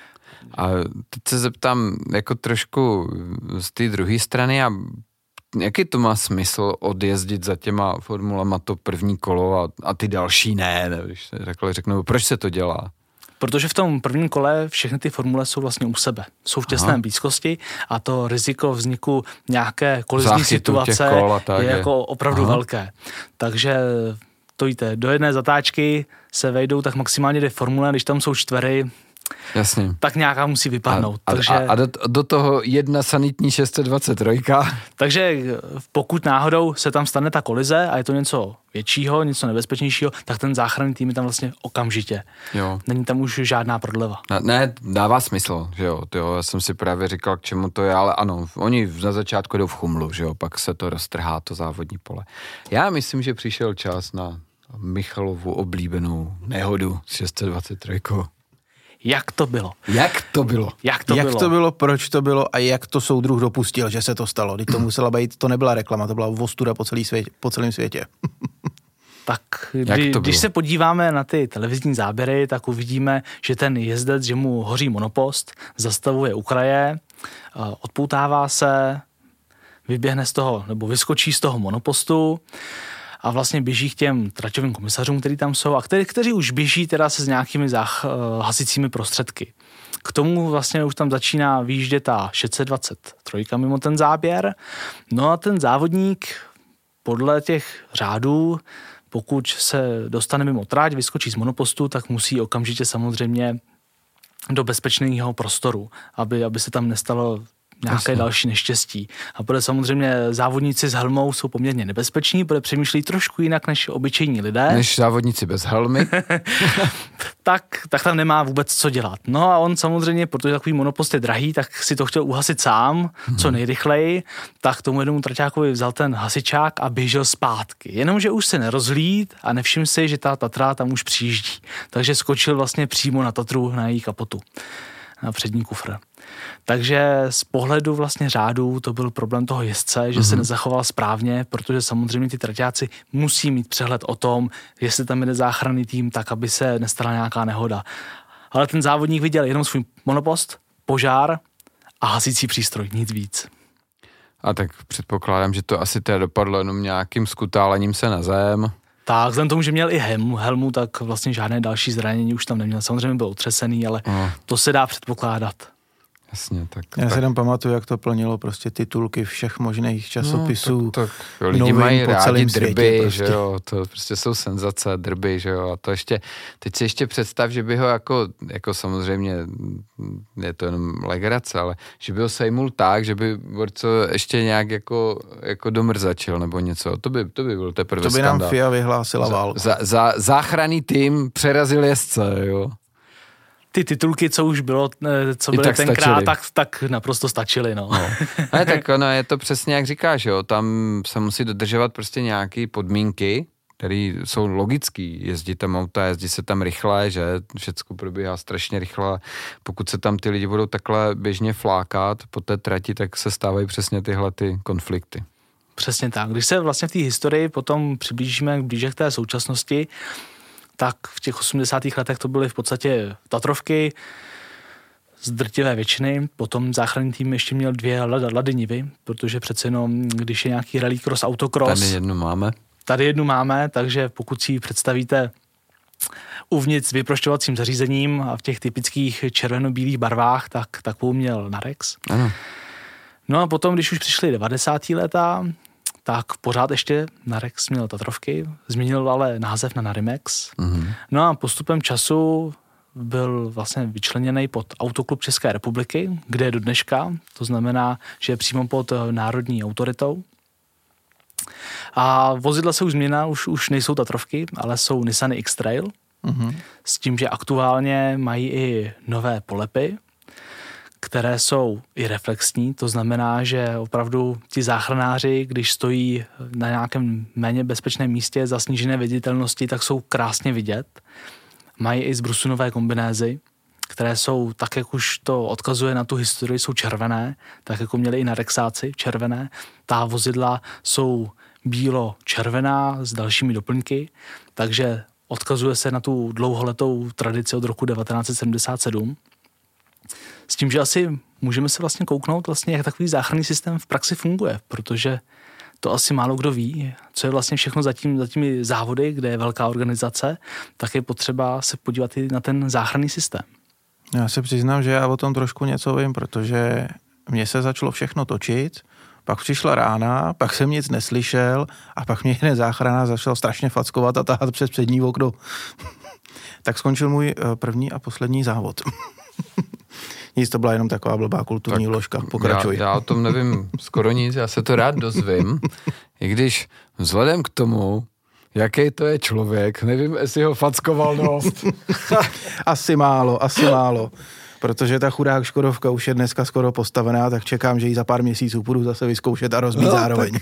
A teď se zeptám jako trošku z té druhé strany, a jaký to má smysl odjezdit za těma formulama to první kolo a ty další ne, když se řeknu, proč se to dělá? Protože v tom prvním kole všechny ty formule jsou vlastně u sebe. Jsou v těsné blízkosti a to riziko vzniku nějaké kolizní situace je jako opravdu velké. Takže to víte, do jedné zatáčky se vejdou tak maximálně 2 formule, když tam jsou čtvery, jasně, tak nějaká musí vypadnout. A do toho jedna sanitní 623. Takže pokud náhodou se tam stane ta kolize a je to něco většího, něco nebezpečnějšího, tak ten záchranný tým je tam vlastně okamžitě. Jo. Není tam už žádná prodleva. Ne, dává smysl, že jo. Já jsem si právě říkal, k čemu to je, ale ano, oni na začátku jdou v chumlu, že jo, pak se to roztrhá, to závodní pole. Já myslím, že přišel čas na Michalovu oblíbenou nehodu s 623. Jak to bylo? Jak to bylo, proč to bylo a jak to soudruh dopustil, že se to stalo. Teď to musela být, to nebyla reklama, to byla ostuda po celém světě. Tak když se podíváme na ty televizní záběry, tak uvidíme, že ten jezdec, že mu hoří monopost, zastavuje u kraje, odpoutává se, vyběhne z toho, nebo vyskočí z toho monopostu a vlastně běží k těm traťovým komisařům, kteří tam jsou a kteří už běží teda se s nějakými hasicími prostředky. K tomu vlastně už tam začíná výjíždět ta 623 mimo ten záběr. No a ten závodník podle těch řádů, pokud se dostane mimo trať, vyskočí z monopostu, tak musí okamžitě samozřejmě do bezpečného prostoru, aby se tam nestalo nějaké další neštěstí. A protože samozřejmě závodníci s helmou jsou poměrně nebezpeční, protože přemýšlí trošku jinak než obyčejní lidé. Než závodníci bez helmy. tak tam nemá vůbec co dělat. No a on samozřejmě, protože takový monopost je drahý, tak si to chtěl uhasit sám, co nejrychleji, tak tomu jednomu traťákovi vzal ten hasičák a běžel zpátky. Jenomže už se nerozhlíd a nevšiml si, že ta Tatra tam už přijíždí. Takže skočil vlastně přímo na Tatru, na její kapotu, na přední kufr. Takže z pohledu vlastně řádu to byl problém toho jezdce, že se nezachoval správně, protože samozřejmě ty traťáci musí mít přehled o tom, jestli tam jde záchranný tým, tak aby se nestala nějaká nehoda. Ale ten závodník viděl jenom svůj monopost, požár a hasicí přístroj, nic víc. A tak předpokládám, že to asi teda dopadlo jenom nějakým skutálením se na zem. Tak, vzhledem tomu, že měl i helmu, tak vlastně žádné další zranění už tam neměl. Samozřejmě byl otřesený, ale to se dá předpokládat. Jasně, tak. Já si tam pamatuju, jak to plnilo prostě titulky všech možných časopisů. Tak lidi mají rádi drby, prostě. Že jo, to prostě jsou senzace, drby, že jo, a to ještě, teď si ještě představ, že by ho jako samozřejmě, je to jenom legrace, ale že by ho sejmul tak, že by Borco ještě nějak jako domrzačil nebo něco, to by byl teprve skandál. To by nám FIA vyhlásila válku. Záchranný tým přerazil jezdce, jo. Ty titulky, co už bylo, co byly tenkrát, tak naprosto stačily, no. Ne, tak ono je to přesně, jak říkáš, jo, tam se musí dodržovat prostě nějaké podmínky, které jsou logický. Jezdí tam auta, jezdí se tam rychle, že všecko probíhá strašně rychle. Pokud se tam ty lidi budou takhle běžně flákat po té trati, tak se stávají přesně tyhle ty konflikty. Přesně tak. Když se vlastně v té historii potom přiblížíme blíže k té současnosti, tak v těch 80. letech to byly v podstatě Tatrovky z drtivé většiny. Potom záchranný tým ještě měl 2 Lady Nivy, protože přece jenom, když je nějaký rallycross, autocross. Tady jednu máme, takže pokud si ji představíte uvnitř s vyprošťovacím zařízením a v těch typických červeno-bílých barvách, tak takovou měl Narex. Ano. No a potom, když už přišly 90. léta, tak pořád ještě Narex měl Tatrovky, změnil ale název na Narimex. Mm-hmm. No a postupem času byl vlastně vyčleněný pod Autoklub České republiky, kde je do dneška, to znamená, že je přímo pod národní autoritou. A vozidla se už změnila, už nejsou Tatrovky, ale jsou Nissany X-Trail, s tím, že aktuálně mají i nové polepy, které jsou i reflexní, to znamená, že opravdu ti záchranáři, když stojí na nějakém méně bezpečném místě za snížené viditelnosti, tak jsou krásně vidět. Mají i zbrusunové kombinézy, které jsou, tak jak už to odkazuje na tu historii, jsou červené, tak jako měli i Narexáci červené. Ta vozidla jsou bílo-červená s dalšími doplňky, takže odkazuje se na tu dlouholetou tradici od roku 1977. S tím, že asi můžeme se vlastně kouknout, vlastně, jak takový záchranný systém v praxi funguje, protože to asi málo kdo ví, co je vlastně všechno za těmi závody, kde je velká organizace, tak je potřeba se podívat i na ten záchranný systém. Já se přiznám, že já o tom trošku něco vím, protože mně se začalo všechno točit, pak přišla rána, pak jsem nic neslyšel a pak mě jeden záchranář začal strašně fackovat a tahat přes přední okno. Tak skončil můj první a poslední závod. Nic, to byla jenom taková blbá kulturní vložka. Pokračuj. Já o tom nevím skoro nic, já se to rád dozvím, i když vzhledem k tomu, jaký to je člověk, nevím, jestli ho fackoval dost. Asi málo. Protože ta chudák Škodovka už je dneska skoro postavená, tak čekám, že ji za pár měsíců půjdu zase vyzkoušet a rozbít zároveň.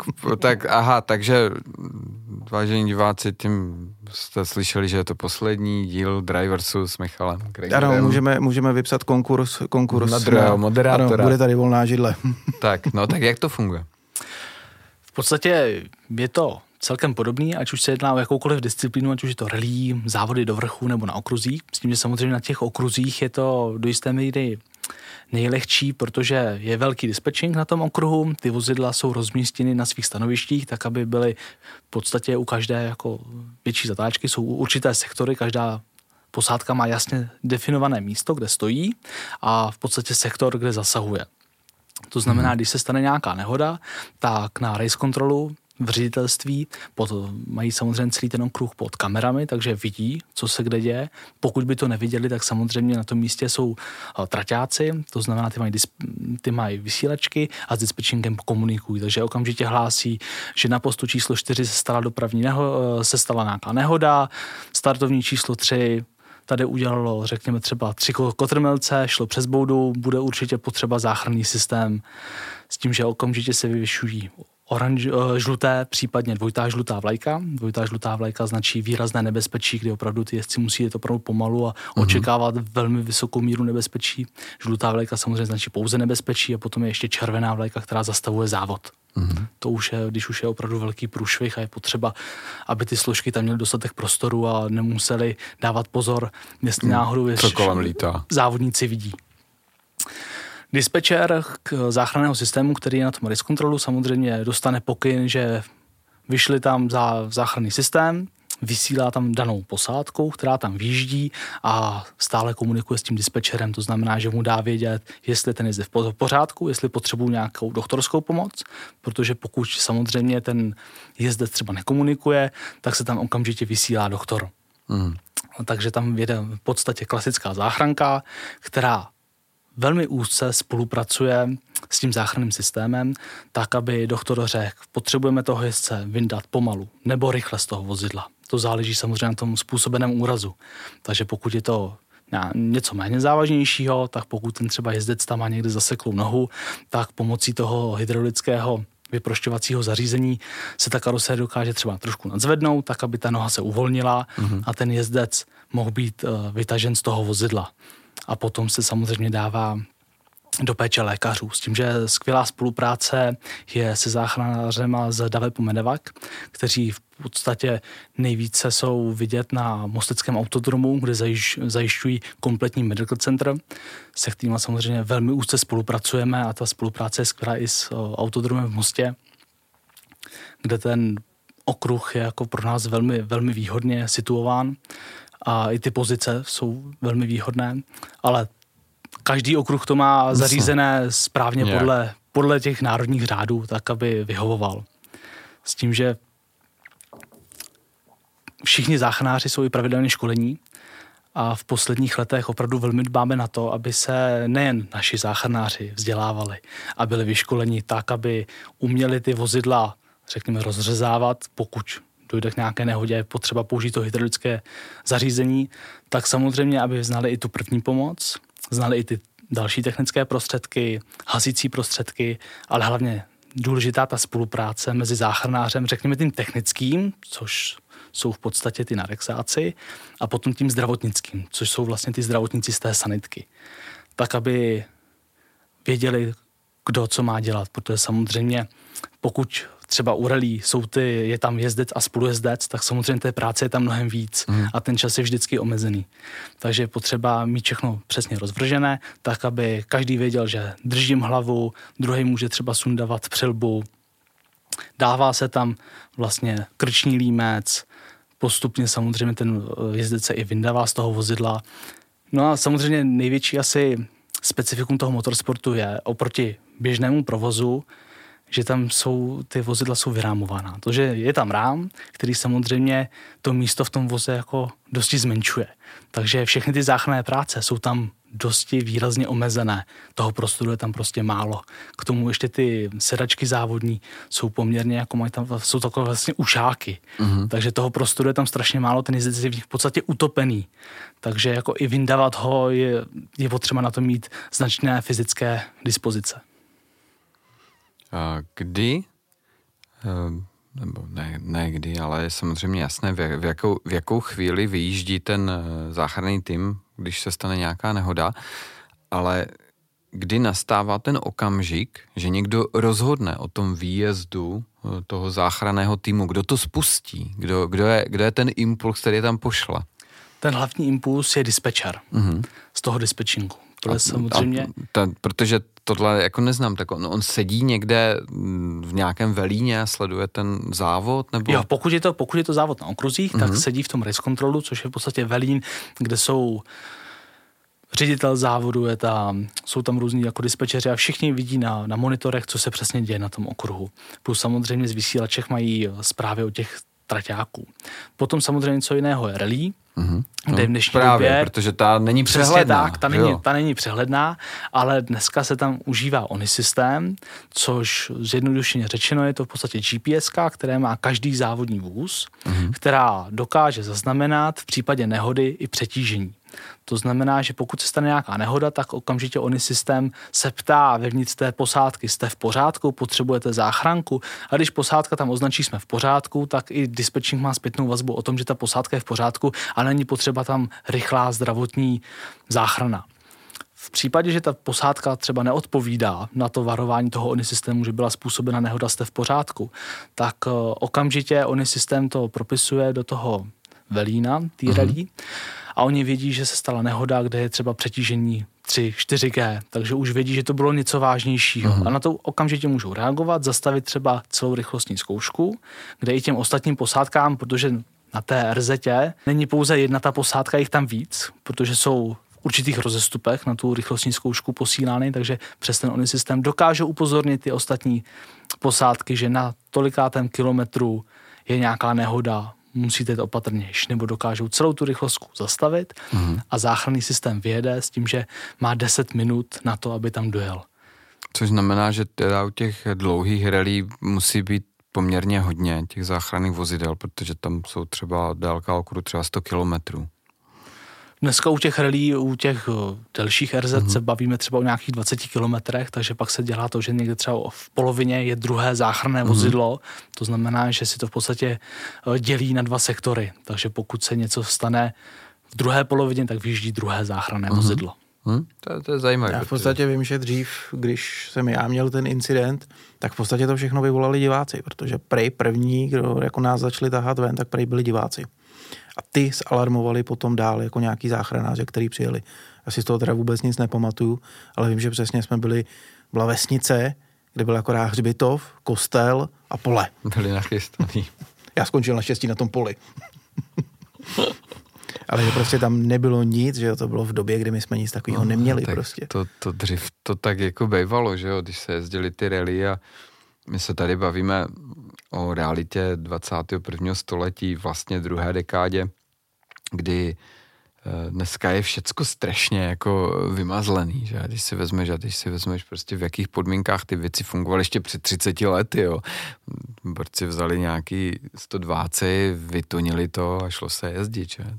Takže vážení diváci, tím jste slyšeli, že je to poslední díl Driversu s Michalem Krejgerem. Ano, můžeme vypsat konkurs na druhého moderátora. Ano, bude tady volná židle. Tak jak to funguje? V podstatě je to celkem podobný, ať už se jedná o jakoukoliv disciplínu, ať už je to rally, závody do vrchu nebo na okruzích. S tím, že samozřejmě na těch okruzích je to do jisté míry nejlehčí, protože je velký dispatching na tom okruhu, ty vozidla jsou rozmístěny na svých stanovištích, tak aby byly v podstatě u každé jako větší zatáčky, jsou určité sektory, každá posádka má jasně definované místo, kde stojí a v podstatě sektor, kde zasahuje. To znamená, když se stane nějaká nehoda, tak na race kontrolu v ředitelství mají samozřejmě celý ten okruh pod kamerami, takže vidí, co se kde děje. Pokud by to neviděli, tak samozřejmě na tom místě jsou traťáci, to znamená, ty mají vysílačky a s dispečingem komunikují, takže okamžitě hlásí, že na postu číslo 4 se stala nějaká nehoda, startovní číslo 3 tady udělalo, řekněme, třeba 3 kotrmelce, šlo přes boudu, bude určitě potřeba záchranný systém s tím, že okamžitě se vyvěšují žluté, případně dvojitá žlutá vlajka. Dvojitá žlutá vlajka značí výrazné nebezpečí, kdy opravdu ty jezdci musí jít opravdu pomalu a očekávat velmi vysokou míru nebezpečí. Žlutá vlajka samozřejmě značí pouze nebezpečí a potom je ještě červená vlajka, která zastavuje závod. To už je, když už je opravdu velký průšvih a je potřeba, aby ty složky tam měly dostatek prostoru a nemuseli dávat pozor, jestli náhodou závodníci vidí. Dispečer k záchranného systému, který je na tom race kontrolu, samozřejmě dostane pokyn, že vyšli tam za záchranný systém, vysílá tam danou posádku, která tam vyjíždí a stále komunikuje s tím dispečerem, to znamená, že mu dá vědět, jestli ten jezdec v pořádku, jestli potřebuje nějakou doktorskou pomoc, protože pokud samozřejmě ten jezdec třeba nekomunikuje, tak se tam okamžitě vysílá doktor. Takže tam jede v podstatě klasická záchranka, která velmi úzce spolupracuje s tím záchranným systémem, tak, aby doktor řekl, potřebujeme toho jezdce vyndat pomalu nebo rychle z toho vozidla. To záleží samozřejmě na tom způsobeném úrazu. Takže pokud je to něco méně závažnějšího, tak pokud ten třeba jezdec tam má někde zaseklou nohu, tak pomocí toho hydraulického vyprošťovacího zařízení se ta karoserie dokáže třeba trošku nadzvednout, tak, aby ta noha se uvolnila a ten jezdec mohl být vytažen z toho vozidla. A potom se samozřejmě dává do péče lékařů. S tím, že skvělá spolupráce je se záchranářema z Davepu Medevac, kteří v podstatě nejvíce jsou vidět na Mosteckém autodromu, kde zajišťují kompletní medical center, se kterým samozřejmě velmi úzce spolupracujeme a ta spolupráce je skvělá i s autodromem v Mostě, kde ten okruh je jako pro nás velmi, velmi výhodně situován a i ty pozice jsou velmi výhodné, ale každý okruh to má zařízené správně podle těch národních řádů, tak, aby vyhovoval. S tím, že všichni záchranáři jsou i pravidelně školení a v posledních letech opravdu velmi dbáme na to, aby se nejen naši záchranáři vzdělávali a byli vyškoleni tak, aby uměli ty vozidla, řekněme, rozřezávat, pokud dojde k nějaké nehodě, je potřeba použít to hydraulické zařízení, tak samozřejmě, aby znali i tu první pomoc, znali i ty další technické prostředky, hasicí prostředky, ale hlavně důležitá ta spolupráce mezi záchranářem, řekněme tím technickým, což jsou v podstatě ty narexáci, a potom tím zdravotnickým, což jsou vlastně ty zdravotníci z té sanitky. Tak, aby věděli, kdo co má dělat, protože samozřejmě pokud třeba u rally je tam jezdec a spolujezdec, tak samozřejmě té práce je tam mnohem víc a ten čas je vždycky omezený. Takže je potřeba mít všechno přesně rozvržené, tak, aby každý věděl, že držím hlavu, druhý může třeba sundavat přilbu, dává se tam vlastně krční límec, postupně samozřejmě ten jezdec se i vyndává z toho vozidla. No a samozřejmě největší asi specifikum toho motorsportu je oproti běžnému provozu, že tam ty vozidla jsou vyrámovaná. To, že je tam rám, který samozřejmě to místo v tom voze jako dosti zmenšuje. Takže všechny ty záchranné práce jsou tam dosti výrazně omezené. Toho prostoru je tam prostě málo. K tomu ještě ty sedačky závodní jsou poměrně, jsou takové vlastně ušáky. Takže toho prostoru je tam strašně málo, ten jezdec je v podstatě utopený. Takže jako i vyndavat ho je potřeba na to mít značné fyzické dispozice. Kdy, nebo ne kdy, ale je samozřejmě jasné, v jakou chvíli vyjíždí ten záchranný tým, když se stane nějaká nehoda, ale kdy nastává ten okamžik, že někdo rozhodne o tom výjezdu toho záchranného týmu, kdo to spustí, kdo je ten impuls, který tam pošle? Ten hlavní impuls je dispečer z toho dispečingu. Samozřejmě... protože tohle jako neznám, tak on sedí někde v nějakém velíně a sleduje ten závod? Nebo... Jo, pokud je to závod na okruzích, tak sedí v tom race controlu, což je v podstatě velín, kde jsou ředitel závodu, jsou tam různí jako dispečeři a všichni vidí na monitorech, co se přesně děje na tom okruhu. Plus samozřejmě z vysílaček mají zprávy o těch traťáků. Potom samozřejmě něco jiného je rally, kde v dnešní době, protože ta není přehledná. Tak, ta není přehledná, ale dneska se tam užívá ONI systém, což zjednodušeně řečeno je to v podstatě GPS-ka, které má každý závodní vůz, která dokáže zaznamenat v případě nehody i přetížení. To znamená, že pokud se stane nějaká nehoda, tak okamžitě ONI systém se ptá vevnitř té posádky, jste v pořádku, potřebujete záchranku, a když posádka tam označí jsme v pořádku, tak i dispečink má zpětnou vazbu o tom, že ta posádka je v pořádku a není potřeba tam rychlá zdravotní záchrana. V případě, že ta posádka třeba neodpovídá na to varování toho ONI systému, že byla způsobena nehoda, jste v pořádku, tak okamžitě ONI systém to propisuje do toho velína, té rally, a oni vědí, že se stala nehoda, kde je třeba přetížení 3-4G, takže už vědí, že to bylo něco vážnějšího. A na to okamžitě můžou reagovat, zastavit třeba celou rychlostní zkoušku, kde i těm ostatním posádkám, protože na té RZ není pouze jedna ta posádka, jich tam víc, protože jsou v určitých rozestupech na tu rychlostní zkoušku posílány, takže přes ten ONI systém dokážou upozornit ty ostatní posádky, že na tolikátém kilometru je nějaká nehoda, musíte jít opatrnější, nebo dokážou celou tu rychlostku zastavit a záchranný systém vyjede s tím, že má 10 minut na to, aby tam dojel. Což znamená, že teda u těch dlouhých rally musí být poměrně hodně těch záchranných vozidel, protože tam jsou třeba délka okruhu třeba 100 kilometrů. Dneska u těch rally, u těch delších RZ se bavíme třeba o nějakých 20 kilometrech, takže pak se dělá to, že někde třeba v polovině je druhé záchranné vozidlo, to znamená, že si to v podstatě dělí na 2 sektory, takže pokud se něco stane v druhé polovině, tak vyjíždí druhé záchranné vozidlo. To je zajímavé. Já v podstatě vím, že dřív, když jsem já měl ten incident, tak v podstatě to všechno vyvolali diváci, protože prej první, kdo jako nás začali tahat ven, tak prej byli diváci. A ty zalarmovali potom dál jako nějaký záchranáře, který přijeli. Já si z toho teda vůbec nic nepamatuju, ale vím, že přesně byla vesnice, kde byl akorát hřbitov, kostel a pole. Byli nachystaný. Já skončil naštěstí na tom poli. Ale že prostě tam nebylo nic, že to bylo v době, kdy my jsme nic takového neměli prostě. To dřív to tak jako bejvalo, že jo, když se jezdili ty rally a my se tady bavíme o realitě 21. století, vlastně druhé dekádě, kdy dneska je všecko strašně jako vymazlený, že? Když si vezmeš prostě v jakých podmínkách ty věci fungovaly ještě před 30 lety, jo. Borci vzali nějaký 120, vytunili to a šlo se jezdit, že?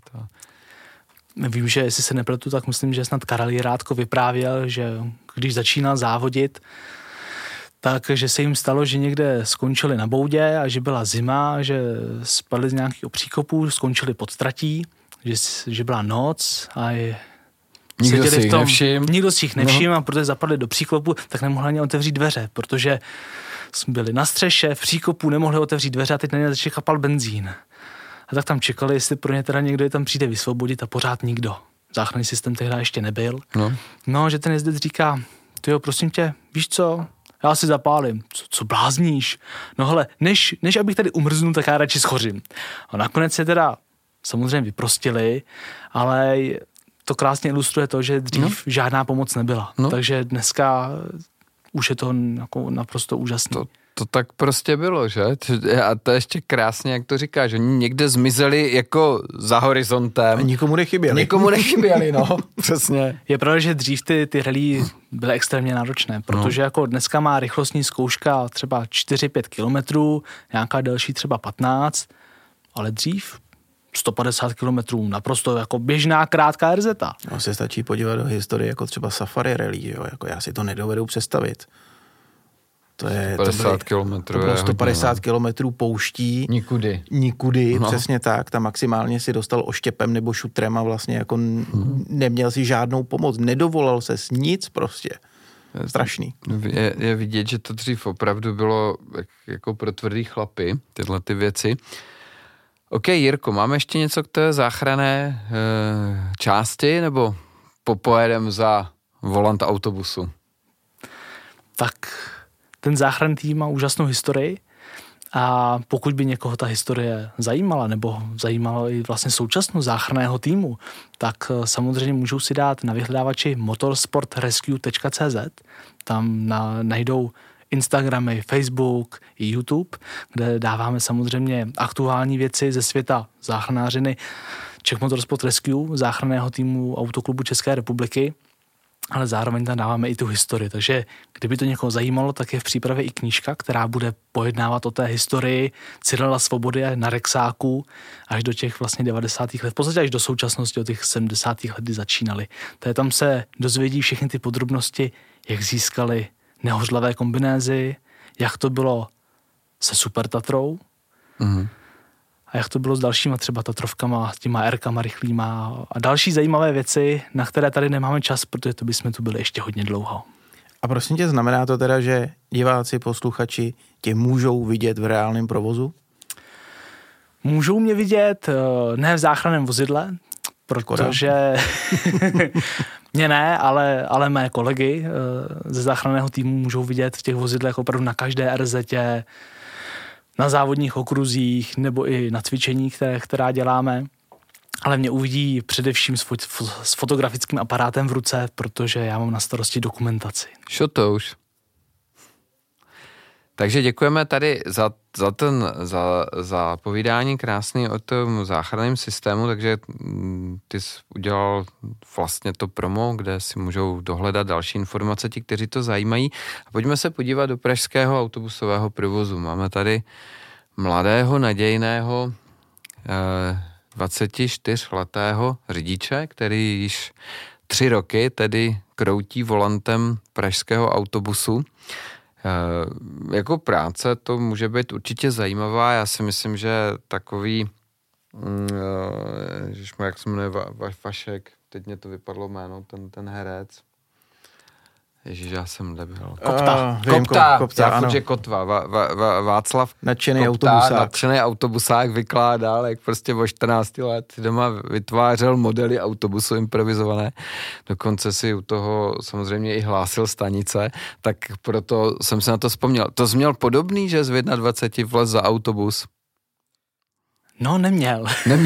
Vím, že jestli se nepletu, tak myslím, že snad Karel Jirátko vyprávěl, že když začínal závodit, takže se jim stalo, že někde skončili na boudě a že byla zima, že spadli z nějakého příkopu, skončili pod tratí, že byla noc a nikdo si jich nevšiml. Nikdo si jich nevšiml a protože zapadli do příkopu, tak nemohli ani otevřít dveře, protože byli na střeše, v příkopu, nemohli otevřít dveře a teď na ně začal kapal benzín. A tak tam čekali, jestli pro ně teda někdo je tam přijde vysvobodit a pořád nikdo. Záchranný systém tehdy ještě nebyl. No, že ten jezdec říká, tyjo, prosím tě, víš co, já si zapálím. Co blázníš? No hele, než abych tady umrznul, tak já radši schořím. A nakonec se teda samozřejmě vyprostili, ale to krásně ilustruje to, že dřív žádná pomoc nebyla. Takže dneska už je to jako naprosto úžasné. To tak prostě bylo, že? A to ještě krásně, jak to říkáš, že někde zmizeli jako za horizontem. A nikomu nechyběli. No, přesně. Je pravda, že dřív ty rally byly extrémně náročné, protože jako dneska má rychlostní zkouška třeba 4-5 kilometrů, nějaká delší třeba 15, ale dřív 150 kilometrů, naprosto jako běžná krátká RZ-a. No, se stačí podívat do historie jako třeba Safari Rally, jo? Jako já si to nedovedu představit. To bylo 150 kilometrů pouští. Nikudy, přesně tak. Tam maximálně si dostal oštěpem nebo šutrem a vlastně jako neměl si žádnou pomoc. Nedovolal ses nic prostě. Strašný. Je vidět, že to dřív opravdu bylo jako pro tvrdý chlapy, tyhle ty věci. OK, Jirko, máme ještě něco k té záchranné části, nebo pojedem za volant autobusu? Tak ten záchranný tým má úžasnou historii a pokud by někoho ta historie zajímala nebo zajímala i vlastně současnost záchranného týmu, tak samozřejmě můžou si dát na vyhledávači motorsportrescue.cz, tam najdou Instagramy, Facebook i YouTube, kde dáváme samozřejmě aktuální věci ze světa záchranářiny Czech Motorsport Rescue, záchranného týmu Autoklubu České republiky, ale zároveň tam dáváme i tu historii. Takže kdyby to někoho zajímalo, tak je v přípravě i knížka, která bude pojednávat o té historii Cyrila Svobody na Rexáku až do těch vlastně 90. let, v podstatě až do současnosti, od těch 70. let, kdy začínali. Tam se dozvědí všechny ty podrobnosti, jak získali nehořlavé kombinézy, jak to bylo se Super Tatrou a jak to bylo s dalšíma třeba Tatrovkama, s těma R-kama rychlýma a další zajímavé věci, na které tady nemáme čas, protože to bychom tu byli ještě hodně dlouho. A prosím tě, znamená to teda, že diváci, posluchači tě můžou vidět v reálném provozu? Můžou mě vidět, ne v záchranném vozidle, protože mě ne, ale mé kolegy ze záchranného týmu můžou vidět v těch vozidlech opravdu na každé RZ-tě, na závodních okruzích nebo i na cvičení, která děláme. Ale mě uvidí především s fotografickým aparátem v ruce, protože já mám na starosti dokumentaci. Šotouš. Takže děkujeme tady za povídání krásný o tom záchranném systému, takže ty jsi udělal vlastně to promo, kde si můžou dohledat další informace, ti, kteří to zajímají. A pojďme se podívat do pražského autobusového provozu. Máme tady mladého, nadějného 24letého řidiče, který již 3 roky tedy kroutí volantem pražského autobusu. Jako práce to může být určitě zajímavá. Já si myslím, že takový, jak se jmenuje Vašek, teď mě to vypadlo jméno, ten herec. Ježiš, já jsem debil. Kopta, ano. Je Kotva. Václav nadšený autobusák vykládal, jak prostě o 14 let doma vytvářel modely autobusu improvizované. Dokonce si u toho samozřejmě i hlásil stanice, tak proto jsem se na to vzpomněl. To jsi měl podobný, že z 21 vlez za autobus? No, neměl.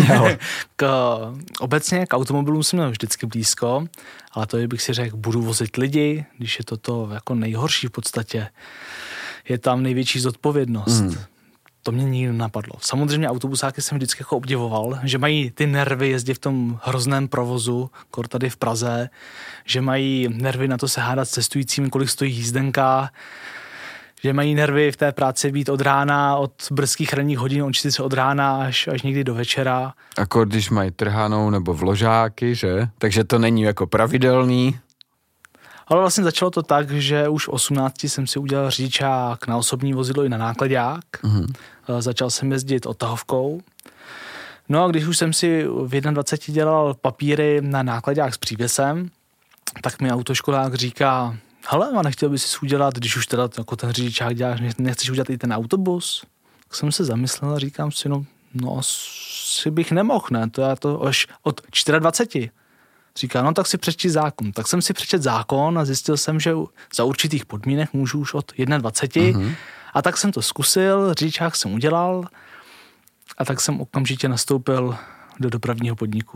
Obecně k automobilům jsem měl vždycky blízko, ale to bych si řekl, budu vozit lidi, když je to jako nejhorší v podstatě. Je tam největší zodpovědnost. To mě nikdy napadlo. Samozřejmě autobusáky jsem vždycky jako obdivoval, že mají ty nervy jezdit v tom hrozném provozu, kor tady v Praze, že mají nervy na to se hádat s cestujícími, kolik stojí jízdenka, že mají nervy v té práci být od rána, od brzkých ranních hodin, od 4 od rána až někdy do večera. Jako když mají trhanou nebo vložáky, že? Takže to není jako pravidelný. Ale vlastně začalo to tak, že už v 18 jsem si udělal řidičák na osobní vozidlo i na nákladák. Začal jsem jezdit odtahovkou. No a když už jsem si v 21 dělal papíry na nákladák s přívěsem, tak mi autoškolák říká: hele, a nechtěl bys si udělat, když už teda jako ten řidičák děláš, nechceš udělat i ten autobus? Tak jsem se zamyslel a říkám si, no asi bych nemohl, ne, to já to až od 24. Říká, no tak si přečti zákon. Tak jsem si přečet zákon a zjistil jsem, že za určitých podmínek můžu už od 21. A tak jsem to zkusil, řidičák jsem udělal a tak jsem okamžitě nastoupil do dopravního podniku.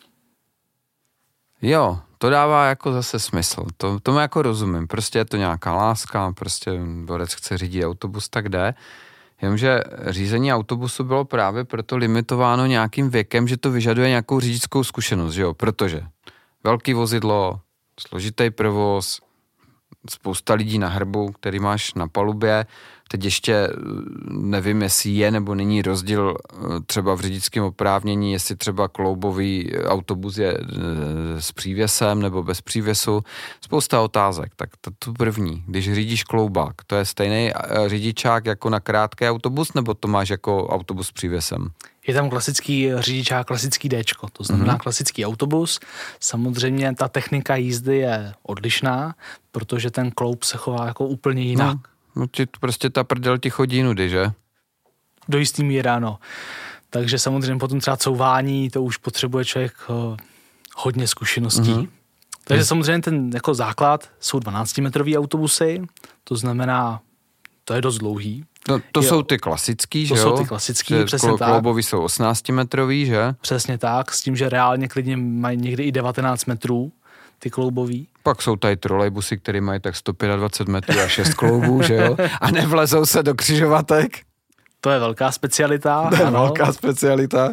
Jo, to dává jako zase smysl. Tomu jako rozumím. Prostě je to nějaká láska, prostě borec chce řídit autobus, tak jde. Jenomže řízení autobusu bylo právě proto limitováno nějakým věkem, že to vyžaduje nějakou řidičskou zkušenost, že jo? Protože velký vozidlo, složitý provoz, spousta lidí na hrbu, který máš na palubě. Teď ještě nevím, jestli je nebo není rozdíl třeba v řidičském oprávnění, jestli třeba kloubový autobus je s přívěsem nebo bez přívěsu. Spousta otázek. Tak to první, když řídíš kloubák, to je stejný řidičák jako na krátký autobus, nebo to máš jako autobus s přívěsem? Je tam klasický řidičák, klasický Dčko, to znamená klasický autobus. Samozřejmě ta technika jízdy je odlišná, protože ten kloub se chová jako úplně jinak. No prostě ta prdel ti chodí nudy, že? Do jistý míry, ano. Takže samozřejmě potom třeba couvání, to už potřebuje člověk hodně zkušeností. Takže samozřejmě ten jako základ jsou 12-metrový autobusy, to znamená, to je dost dlouhý. No, to jsou ty klasický, že jo? To jsou ty klasický, přesně tak. Kloubový jsou 18-metrový, že? Přesně tak, s tím, že reálně klidně mají někdy i 19 metrů, ty kloubový. Pak jsou tady trolejbusy, které mají tak 125 metrů a 6 kloubů, že jo? A nevlezou se do křižovatek. To je velká specialita. Velká specialita.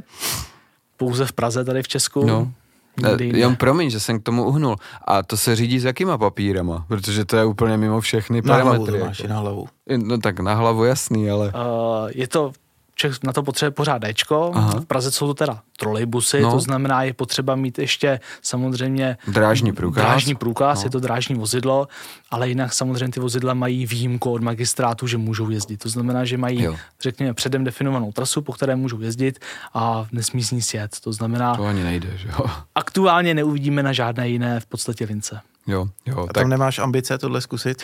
Pouze v Praze, tady v Česku. No. Jen promiň, že jsem k tomu uhnul. A to se řídí s jakýma papírama? Protože to je úplně mimo všechny parametry. Na hlavu to máš, na hlavu. No tak na hlavu jasný, ale... Je to... Člověk na to potřebuje pořád Dčko. V Praze jsou to teda trolejbusy, to znamená, je potřeba mít ještě samozřejmě drážní průkaz, je to drážní vozidlo, ale jinak samozřejmě ty vozidla mají výjimku od magistrátu, že můžou jezdit. To znamená, že mají, řekněme, předem definovanou trasu, po které můžou jezdit a nesmí z ní sjet. To znamená... To ani nejde, že jo? Aktuálně neuvidíme na žádné jiné v podstatě lince. Jo. A tam nemáš ambice tohle zkusit?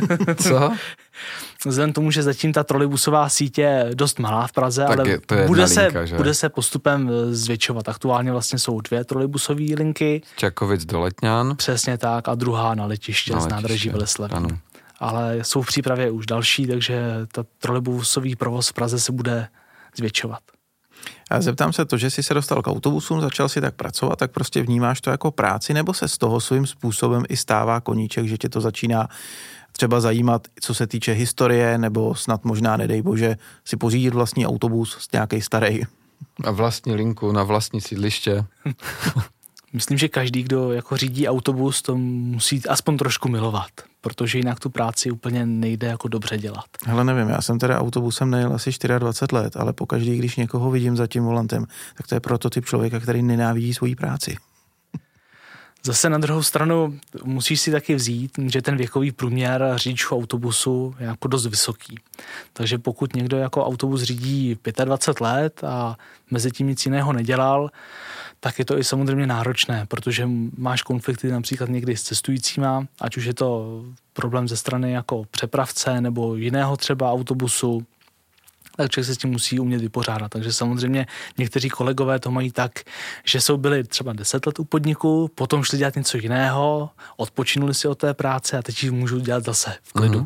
Co? Vzhledem tomu, že zatím ta trolejbusová sítě je dost malá v Praze, tak ale bude se postupem zvětšovat. Aktuálně vlastně jsou 2 trolejbusové linky. Čakovic do Letňan. Přesně tak a druhá na letiště z nádraží Veleslavín. ale jsou v přípravě už další, takže ta trolejbusový provoz v Praze se bude zvětšovat. A zeptám se, to, že jsi se dostal k autobusům, začal si tak pracovat, tak prostě vnímáš to jako práci, nebo se z toho svým způsobem i stává koníček, že tě to začíná třeba zajímat, co se týče historie, nebo snad možná, nedej bože, si pořídit vlastní autobus, nějaký starý. A vlastní linku na vlastní sídliště. Myslím, že každý, kdo jako řídí autobus, to musí aspoň trošku milovat, protože jinak tu práci úplně nejde jako dobře dělat. Hele, nevím, já jsem teda autobusem nejel asi 24 let, ale pokaždý, když někoho vidím za tím volantem, tak to je prototyp člověka, který nenávidí svoji práci. Zase na druhou stranu musíš si taky vzít, že ten věkový průměr řidičů autobusu je jako dost vysoký. Takže pokud někdo jako autobus řídí 25 let a mezi tím nic jiného nedělal, tak je to i samozřejmě náročné, protože máš konflikty například někdy s cestujícíma, ať už je to problém ze strany jako přepravce nebo jiného třeba autobusu, tak člověk se s tím musí umět vypořádat. Takže samozřejmě někteří kolegové to mají tak, že jsou byli třeba 10 let u podniku, potom šli dělat něco jiného, odpočinuli si od té práce a teď ji můžou dělat zase v klidu.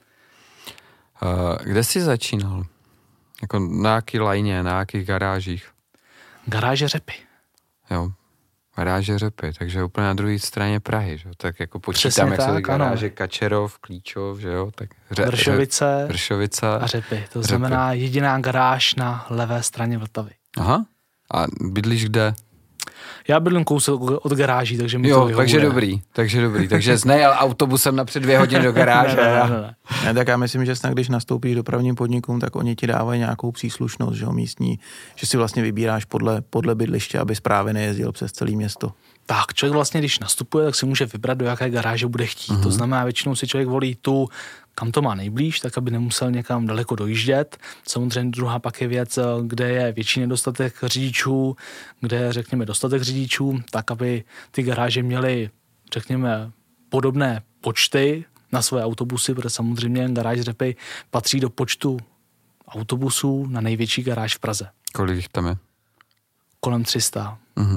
Kde jsi začínal? Jako na jaký lajně, na jakých garážích? Garáže Řepy. Jo, garáže Řepy, takže úplně na druhé straně Prahy, že jo? Tak jako počítám, jak jsou garáže Kačerov, Klíčov, že jo? Tak Vršovice a Řepy. To znamená jediná garáž na levé straně Vltavy. Aha, a bydlíš kde? Já bydlím kousek od garáží, takže mi to vyhovuje. takže dobrý. Takže jsi nejel autobusem napřed 2 hodiny do garáže. Ne, tak já myslím, že snad, když nastoupíš dopravním podnikům, tak oni ti dávají nějakou příslušnost, že jo, místní, že si vlastně vybíráš podle bydliště, aby právě nejezdil přes celé město. Tak, člověk vlastně, když nastupuje, tak si může vybrat, do jaké garáže bude chtít. To znamená, většinou si člověk volí tu, kam to má nejblíž, tak aby nemusel někam daleko dojíždět. Samozřejmě druhá pak je věc, kde je větší nedostatek řidičů, kde je, řekněme, dostatek řidičů, tak aby ty garáže měly, řekněme, podobné počty na své autobusy, protože samozřejmě garáž Řepy patří do počtu autobusů na největší garáž v Praze. Kolik jich tam je? Kolem 300.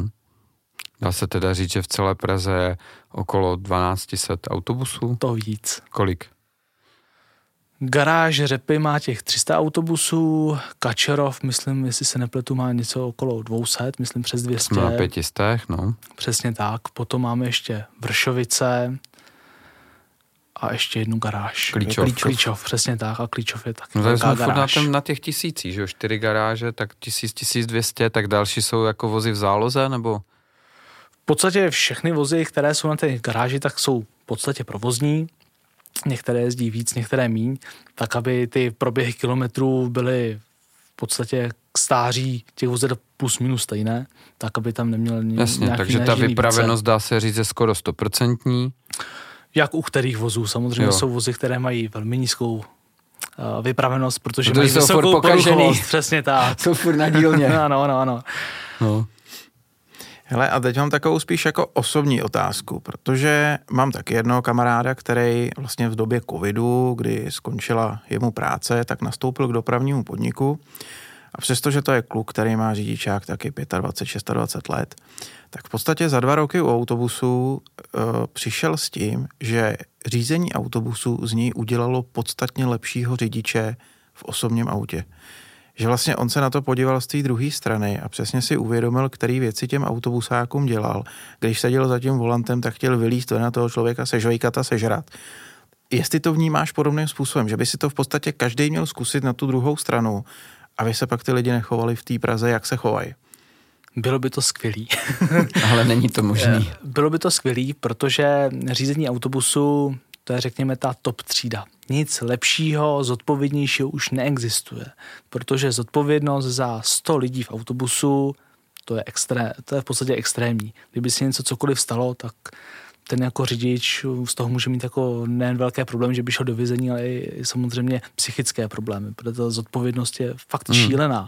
Dá se teda říct, že v celé Praze je okolo 1200 autobusů? To víc. Kolik? Garáž Řepy má těch 300 autobusů, Kačerov, myslím, jestli se nepletu, má něco okolo 200, myslím přes 200. Jsme na 500, no. Přesně tak. Potom máme ještě Vršovice a ještě jednu garáž. Klíčov, přesně tak. A Klíčov je taky no, velká garáž. Jsme na těch 1000, že jo, 4 garáže, tak 1200, tak další jsou jako vozy v záloze, nebo? V podstatě všechny vozy, které jsou na té garáži, tak jsou v podstatě provozní. Některé jezdí víc, některé míň, tak aby ty proběhy kilometrů byly v podstatě k stáří těch vozidel plus minus stejné, tak aby tam neměl Jasně, takže ta vypravenost více. Dá se říct je skoro 100%. Jak u kterých vozů. Samozřejmě jsou vozy, které mají velmi nízkou vypravenost, protože mají vysokou poruchovost. Přesně tak. Jsou furt na dílně. Ano. No. Hele, a teď mám takovou spíš jako osobní otázku, protože mám taky jednoho kamaráda, který vlastně v době covidu, kdy skončila jemu práce, tak nastoupil k dopravnímu podniku a přestože to je kluk, který má řidičák taky 25, 26 let, tak v podstatě za 2 roky u autobusu přišel s tím, že řízení autobusu z něj udělalo podstatně lepšího řidiče v osobním autě. Že vlastně on se na to podíval z té druhé strany a přesně si uvědomil, který věci těm autobusákům dělal. Když seděl za tím volantem, tak chtěl vylízt na toho člověka, sežvejkat a sežrat. Jestli to vnímáš podobným způsobem, že by si to v podstatě každý měl zkusit na tu druhou stranu, aby se pak ty lidi nechovali v té Praze, jak se chovají. Bylo by to skvělý. Ale není to možný. Bylo by to skvělý, protože řízení autobusu, to je, řekněme, ta top třída. Nic lepšího, zodpovědnějšího už neexistuje, protože zodpovědnost za 100 lidí v autobusu, to je v podstatě extrémní. Kdyby se něco cokoliv stalo, tak ten jako řidič z toho může mít jako nejen velké problémy, že by šel do vězení, ale i samozřejmě psychické problémy, protože ta zodpovědnost je fakt šílená.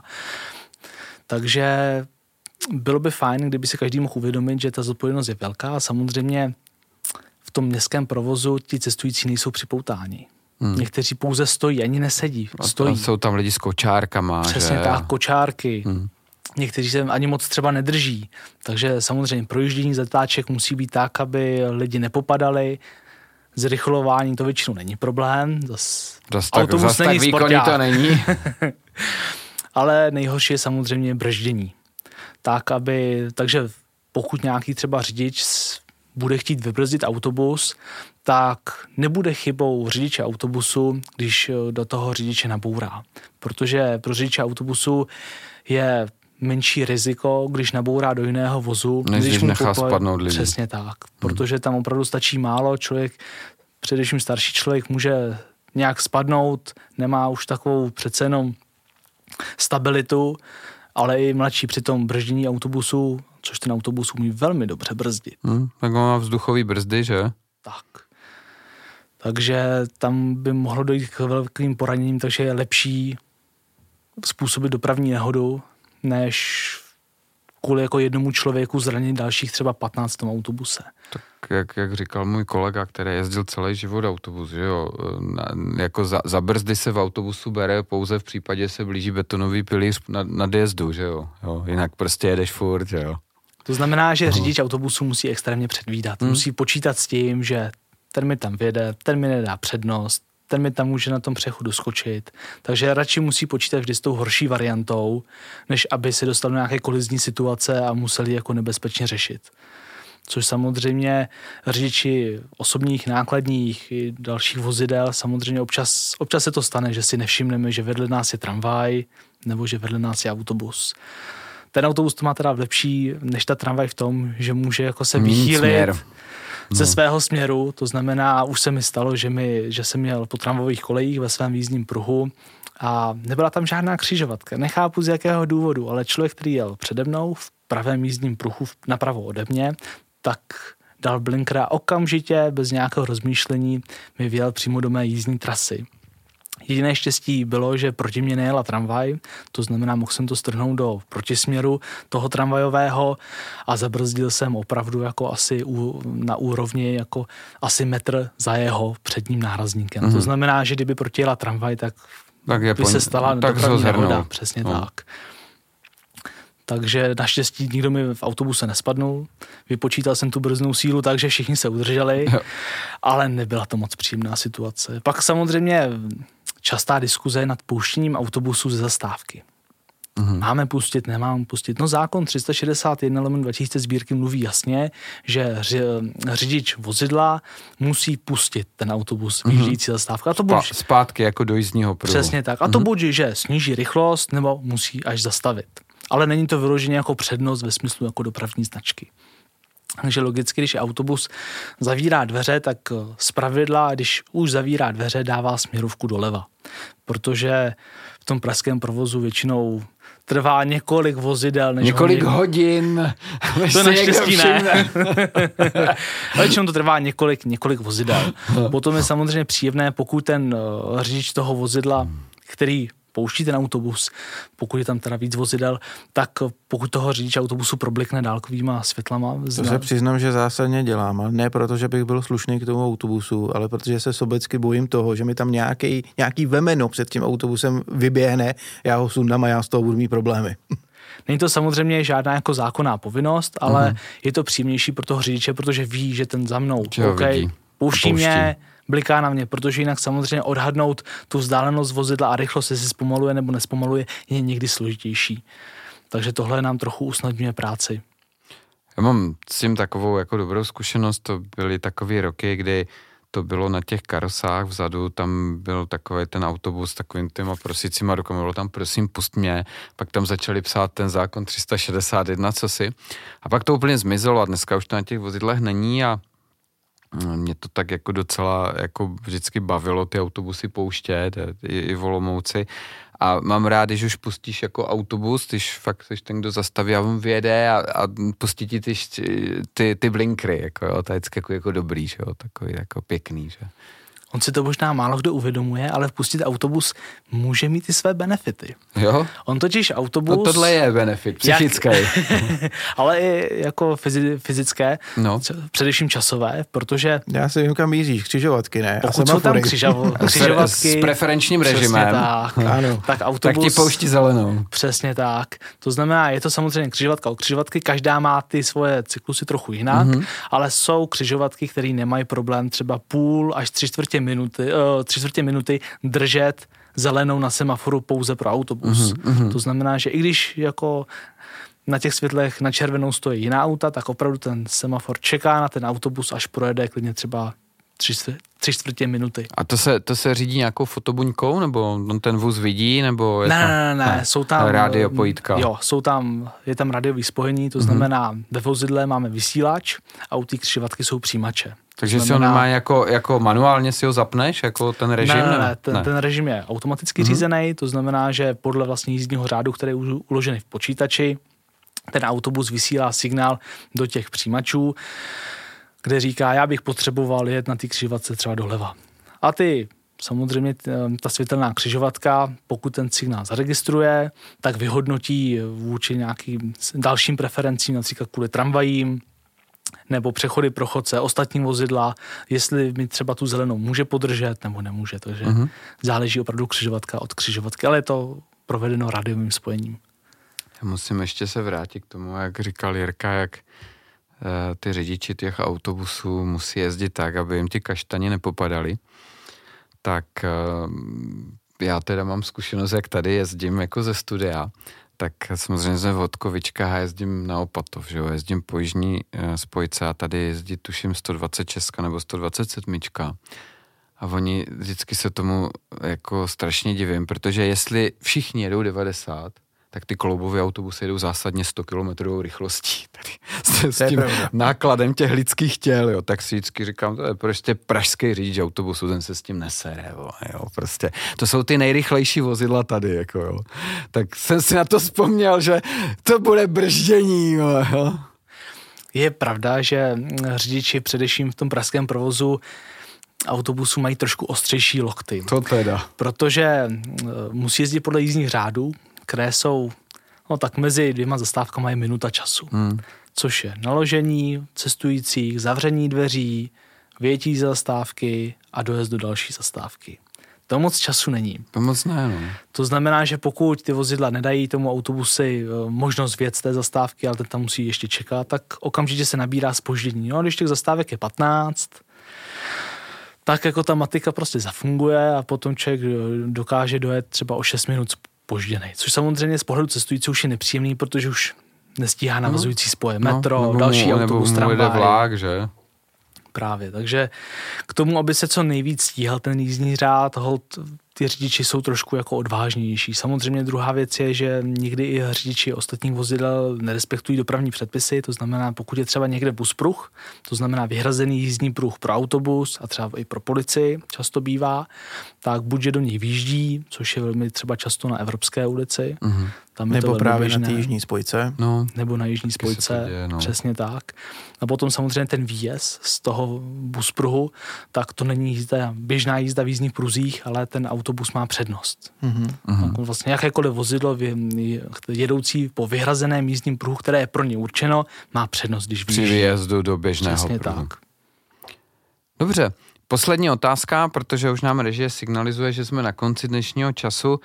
Takže bylo by fajn, kdyby se každý mohl uvědomit, že ta zodpovědnost je velká a samozřejmě v tom městském provozu ti cestující nejsou připoutáni. Někteří pouze stojí, ani nesedí. Stojí. Jsou tam lidi s kočárkama. Přesně že? tak, kočárky. Někteří se ani moc třeba nedrží. Takže samozřejmě projíždění zatáček musí být tak, aby lidi nepopadali. Zrychlování to většinou není problém. Zas tak výkonný to není. Ale nejhorší je samozřejmě brždění. Takže pokud nějaký třeba řidič bude chtít vybrzdit autobus, tak nebude chybou řidiče autobusu, když do toho řidiče nabourá. Protože pro řidiče autobusu je menší riziko, když nabourá do jiného vozu, když nechá spadnout lidi. Přesně tak, protože tam opravdu stačí málo, především starší člověk může nějak spadnout, nemá už takovou přece jenom stabilitu, ale i mladší při tom brždění autobusu, což ten autobus umí velmi dobře brzdit. Tak má vzduchový brzdy, že? Tak. Takže tam by mohlo dojít k velkým poraněním, takže je lepší způsobit dopravní nehodu, než kvůli jako jednomu člověku zranit dalších třeba 15 v tom autobuse. Tak jak říkal můj kolega, který jezdil celý život autobus, že jo, jako za brzdy se v autobusu bere pouze v případě, že se blíží betonový pilíř nad jezdu, že jo, jinak prostě jedeš furt, že jo. To znamená, že řidič autobusu musí extrémně předvídat, musí počítat s tím, že ten mi tam vjede, ten mi nedá přednost, ten mi tam může na tom přechodu skočit. Takže radši musí počítat vždy s tou horší variantou, než aby se dostal do nějaké kolizní situace a museli jako nebezpečně řešit. Což samozřejmě řidiči osobních, nákladních i dalších vozidel, samozřejmě občas se to stane, že si nevšimneme, že vedle nás je tramvaj nebo že vedle nás je autobus. Ten autobus to má teda lepší než ta tramvaj v tom, že může jako se vychýlit ze svého směru, to znamená, už se mi stalo, že jsem měl po tramvajových kolejích ve svém jízdním pruhu a nebyla tam žádná křižovatka. Nechápu z jakého důvodu, ale člověk, který jel přede mnou v pravém jízdním pruhu napravo ode mě, tak dal blinker a okamžitě, bez nějakého rozmýšlení, mi vyjel přímo do mé jízdní trasy. Jediné štěstí bylo, že proti mě nejela tramvaj, to znamená, mohl jsem to strhnout do protisměru toho tramvajového a zabrzdil jsem opravdu jako asi na úrovni jako asi metr za jeho předním nárazníkem. To znamená, že kdyby protijela tramvaj, tak by se stala dopravní nehoda. Přesně tak. Takže naštěstí nikdo mi v autobuse nespadnul. Vypočítal jsem tu brzdnou sílu tak, že všichni se udrželi, ale nebyla to moc příjemná situace. Pak samozřejmě častá diskuze nad pouštěním autobusu ze zastávky. Máme pustit, nemáme pustit. No zákon 361/2000 sbírky mluví jasně, že řidič vozidla musí pustit ten autobus vyjíždějící zastávka. A to zpátky jako do jízdního pruhu. Přesně tak. A to buď, že sníží rychlost, nebo musí až zastavit. Ale není to vyloženě jako přednost ve smyslu jako dopravní značky. Takže logicky, když autobus zavírá dveře, tak zpravidla, když už zavírá dveře, dává směrovku doleva. Protože v tom pražském provozu většinou trvá několik vozidel. Několik hodin. To naštěstí ne. Většinou to trvá několik vozidel. Potom je samozřejmě příjemné, pokud ten řidič toho vozidla, který pouští ten autobus, pokud je tam teda víc vozidel, tak pokud toho řidiče autobusu problikne dálkovýma světlama. To se přiznám, že zásadně dělám, ale ne proto, že bych byl slušný k tomu autobusu, ale protože se sobecky bojím toho, že mi tam nějaký vemeno před tím autobusem vyběhne, já ho sundám a já z toho budu mít problémy. Není to samozřejmě žádná jako zákonná povinnost, ale je to příjemnější pro toho řidiče, protože ví, že ten za mnou, pouští mě, bliká na mě, protože jinak samozřejmě odhadnout tu vzdálenost vozidla a rychlost, jestli zpomaluje nebo nespomaluje, je někdy složitější. Takže tohle nám trochu usnadňuje práci. Já mám s tím takovou jako dobrou zkušenost, to byly takové roky, kdy to bylo na těch karosách vzadu, tam byl takový ten autobus s takovým těma prosícíma rukama, bylo tam prosím pust mě, pak tam začali psát ten zákon 361 cosi a pak to úplně zmizelo a dneska už to na těch vozidlech není a mě to tak jako docela jako vždycky bavilo ty autobusy pouštět, i v Olomouci. A mám rád, když už pustíš jako autobus, když fakt jsi ten, kdo zastaví a on vyjede a pustí ti ty blinkry, jako jo, to je vždycky jako dobrý, že jo, takový jako pěkný, že. On si to možná málo kdo uvědomuje, ale vpustit autobus může mít i své benefity. Jo? On totiž autobus... No tohle je benefit, psychický. Ale i jako fyzické, především časové, protože... Já si vím, kam míříš, křižovatky, ne? Pokud jsou tam křižovatky... S preferenčním režimem. Tak, ano. Tak autobus... Tak ti pouští zelenou. Přesně tak. To znamená, je to samozřejmě křižovatka od křižovatky, každá má ty svoje cyklusy trochu jinak, ale jsou křižovatky, které nemají problém třeba půl až 3/4 minuty držet zelenou na semaforu pouze pro autobus. To znamená, že i když jako na těch světlech na červenou stojí jiná auta, tak opravdu ten semafor čeká na ten autobus, až projede klidně třeba 3/4 minuty. A to se řídí nějakou fotobuňkou, nebo on ten vůz vidí, nebo je ne, jsou tam rádio pojítka. Jo, je tam rádiový spojení, to znamená, ve vozidle máme vysílač a u té křižovatky jsou přijímače. Takže si ho nemá jako manuálně si ho zapneš, jako ten režim? Ne, ten režim je automaticky řízený, to znamená, že podle vlastně jízdního řádu, který je uložený v počítači, ten autobus vysílá signál do těch přijímačů, kde říká, já bych potřeboval jet na té křižovatce třeba doleva. A samozřejmě ta světelná křižovatka, pokud ten signál zaregistruje, tak vyhodnotí vůči nějakým dalším preferencím, například kvůli tramvajím, nebo přechody pro chodce, ostatní vozidla, jestli mi třeba tu zelenou může podržet, nebo nemůže. Takže záleží opravdu křižovatka od křižovatky, ale je to provedeno rádiovým spojením. Já musím ještě se vrátit k tomu, jak říkal Jirka, jak ty řidiči těch autobusů musí jezdit tak, aby jim ty kaštani nepopadaly. Tak já teda mám zkušenost, jak tady jezdím jako ze studia, tak samozřejmě jsem v Hodkovičkách a jezdím na Opatov, že jo, jezdím po jižní spojce a tady jezdí tuším 126 nebo 127. A oni vždycky se tomu jako strašně divím, protože jestli všichni jedou 90, tak ty kloubové autobusy jedou zásadně 100 km rychlostí. Tady s tím nákladem těch lidských těl, jo, tak si vždycky říkám, to je prostě pražský řidič autobusu, ten se s tím nesere, jo, prostě. To jsou ty nejrychlejší vozidla tady, jako jo. Tak jsem si na to vzpomněl, že to bude brždění, jo. Je pravda, že řidiči především v tom pražském provozu autobusu mají trošku ostřejší lokty. To teda. Protože musí jezdit podle jízdních řádů, které jsou, tak mezi 2 zastávkami je minuta času. Což je naložení cestujících, zavření dveří, vyjetí zastávky a dojezd do další zastávky. To moc času není. To moc ne, no. To znamená, že pokud ty vozidla nedají tomu autobusy možnost vjet z té zastávky, ale ten tam musí ještě čekat, tak okamžitě se nabírá zpoždění. No, když těch zastávek je 15, tak jako ta matika prostě zafunguje a potom člověk dokáže dojet třeba o 6 minut zpožděnej. Což samozřejmě z pohledu cestující už je nepříjemný, protože už nestíhá navazující spoje. Metro, další autobus, tramvaj. Vlák, že? Právě, takže k tomu, aby se co nejvíc stíhal ten jízdní řád, ty řidiči jsou trošku jako odvážnější. Samozřejmě druhá věc je, že někdy i řidiči ostatních vozidel nerespektují dopravní předpisy, to znamená, pokud je třeba někde buspruh, to znamená vyhrazený jízdní pruh pro autobus a třeba i pro policii, často bývá, tak buď že do něj výjíždí, což je velmi třeba často na Evropské ulici, tam nebo právě běžné, na té jižní spojce. Nebo na jižní spojce, děje, přesně tak. A potom samozřejmě ten výjezd z toho buspruhu, tak to není běžná jízda v jízdních pruzích, ale ten autobus má přednost. Tak vlastně jakékoliv vozidlo jedoucí po vyhrazeném jízdním pruhu, které je pro ně určeno, má přednost, když při výjezdu do běžného pruhu. Dobře, poslední otázka, protože už nám režie signalizuje, že jsme na konci dnešního času.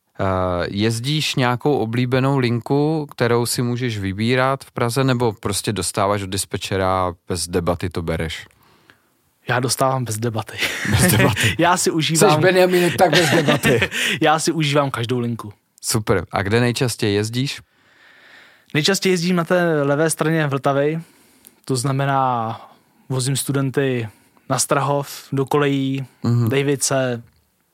Jezdíš nějakou oblíbenou linku, kterou si můžeš vybírat v Praze, nebo prostě dostáváš do dispečera a bez debaty to bereš? Já dostávám bez debaty. Bez debaty. Já si užívám... Jseš Benjamin, tak bez debaty. Já si užívám každou linku. Super. A kde nejčastěji jezdíš? Nejčastěji jezdím na té levé straně Vltavy. To znamená, vozím studenty na Strahov, do kolejí, Dejvice,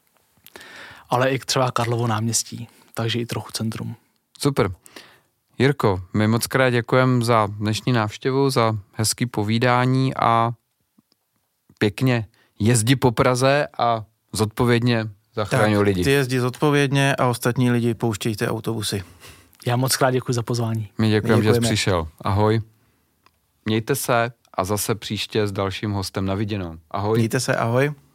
ale i třeba Karlovo náměstí, takže i trochu centrum. Super. Jirko, my moc krát děkujeme za dnešní návštěvu, za hezký povídání a pěkně jezdí po Praze a zodpovědně zachraňují lidi. Ty jezdí zodpovědně a ostatní lidi pouštějte autobusy. Já moc krát děkuji za pozvání. My děkujeme, že jsi přišel. Ahoj. Mějte se a zase příště s dalším hostem. Na viděnou. Ahoj. Mějte se, ahoj.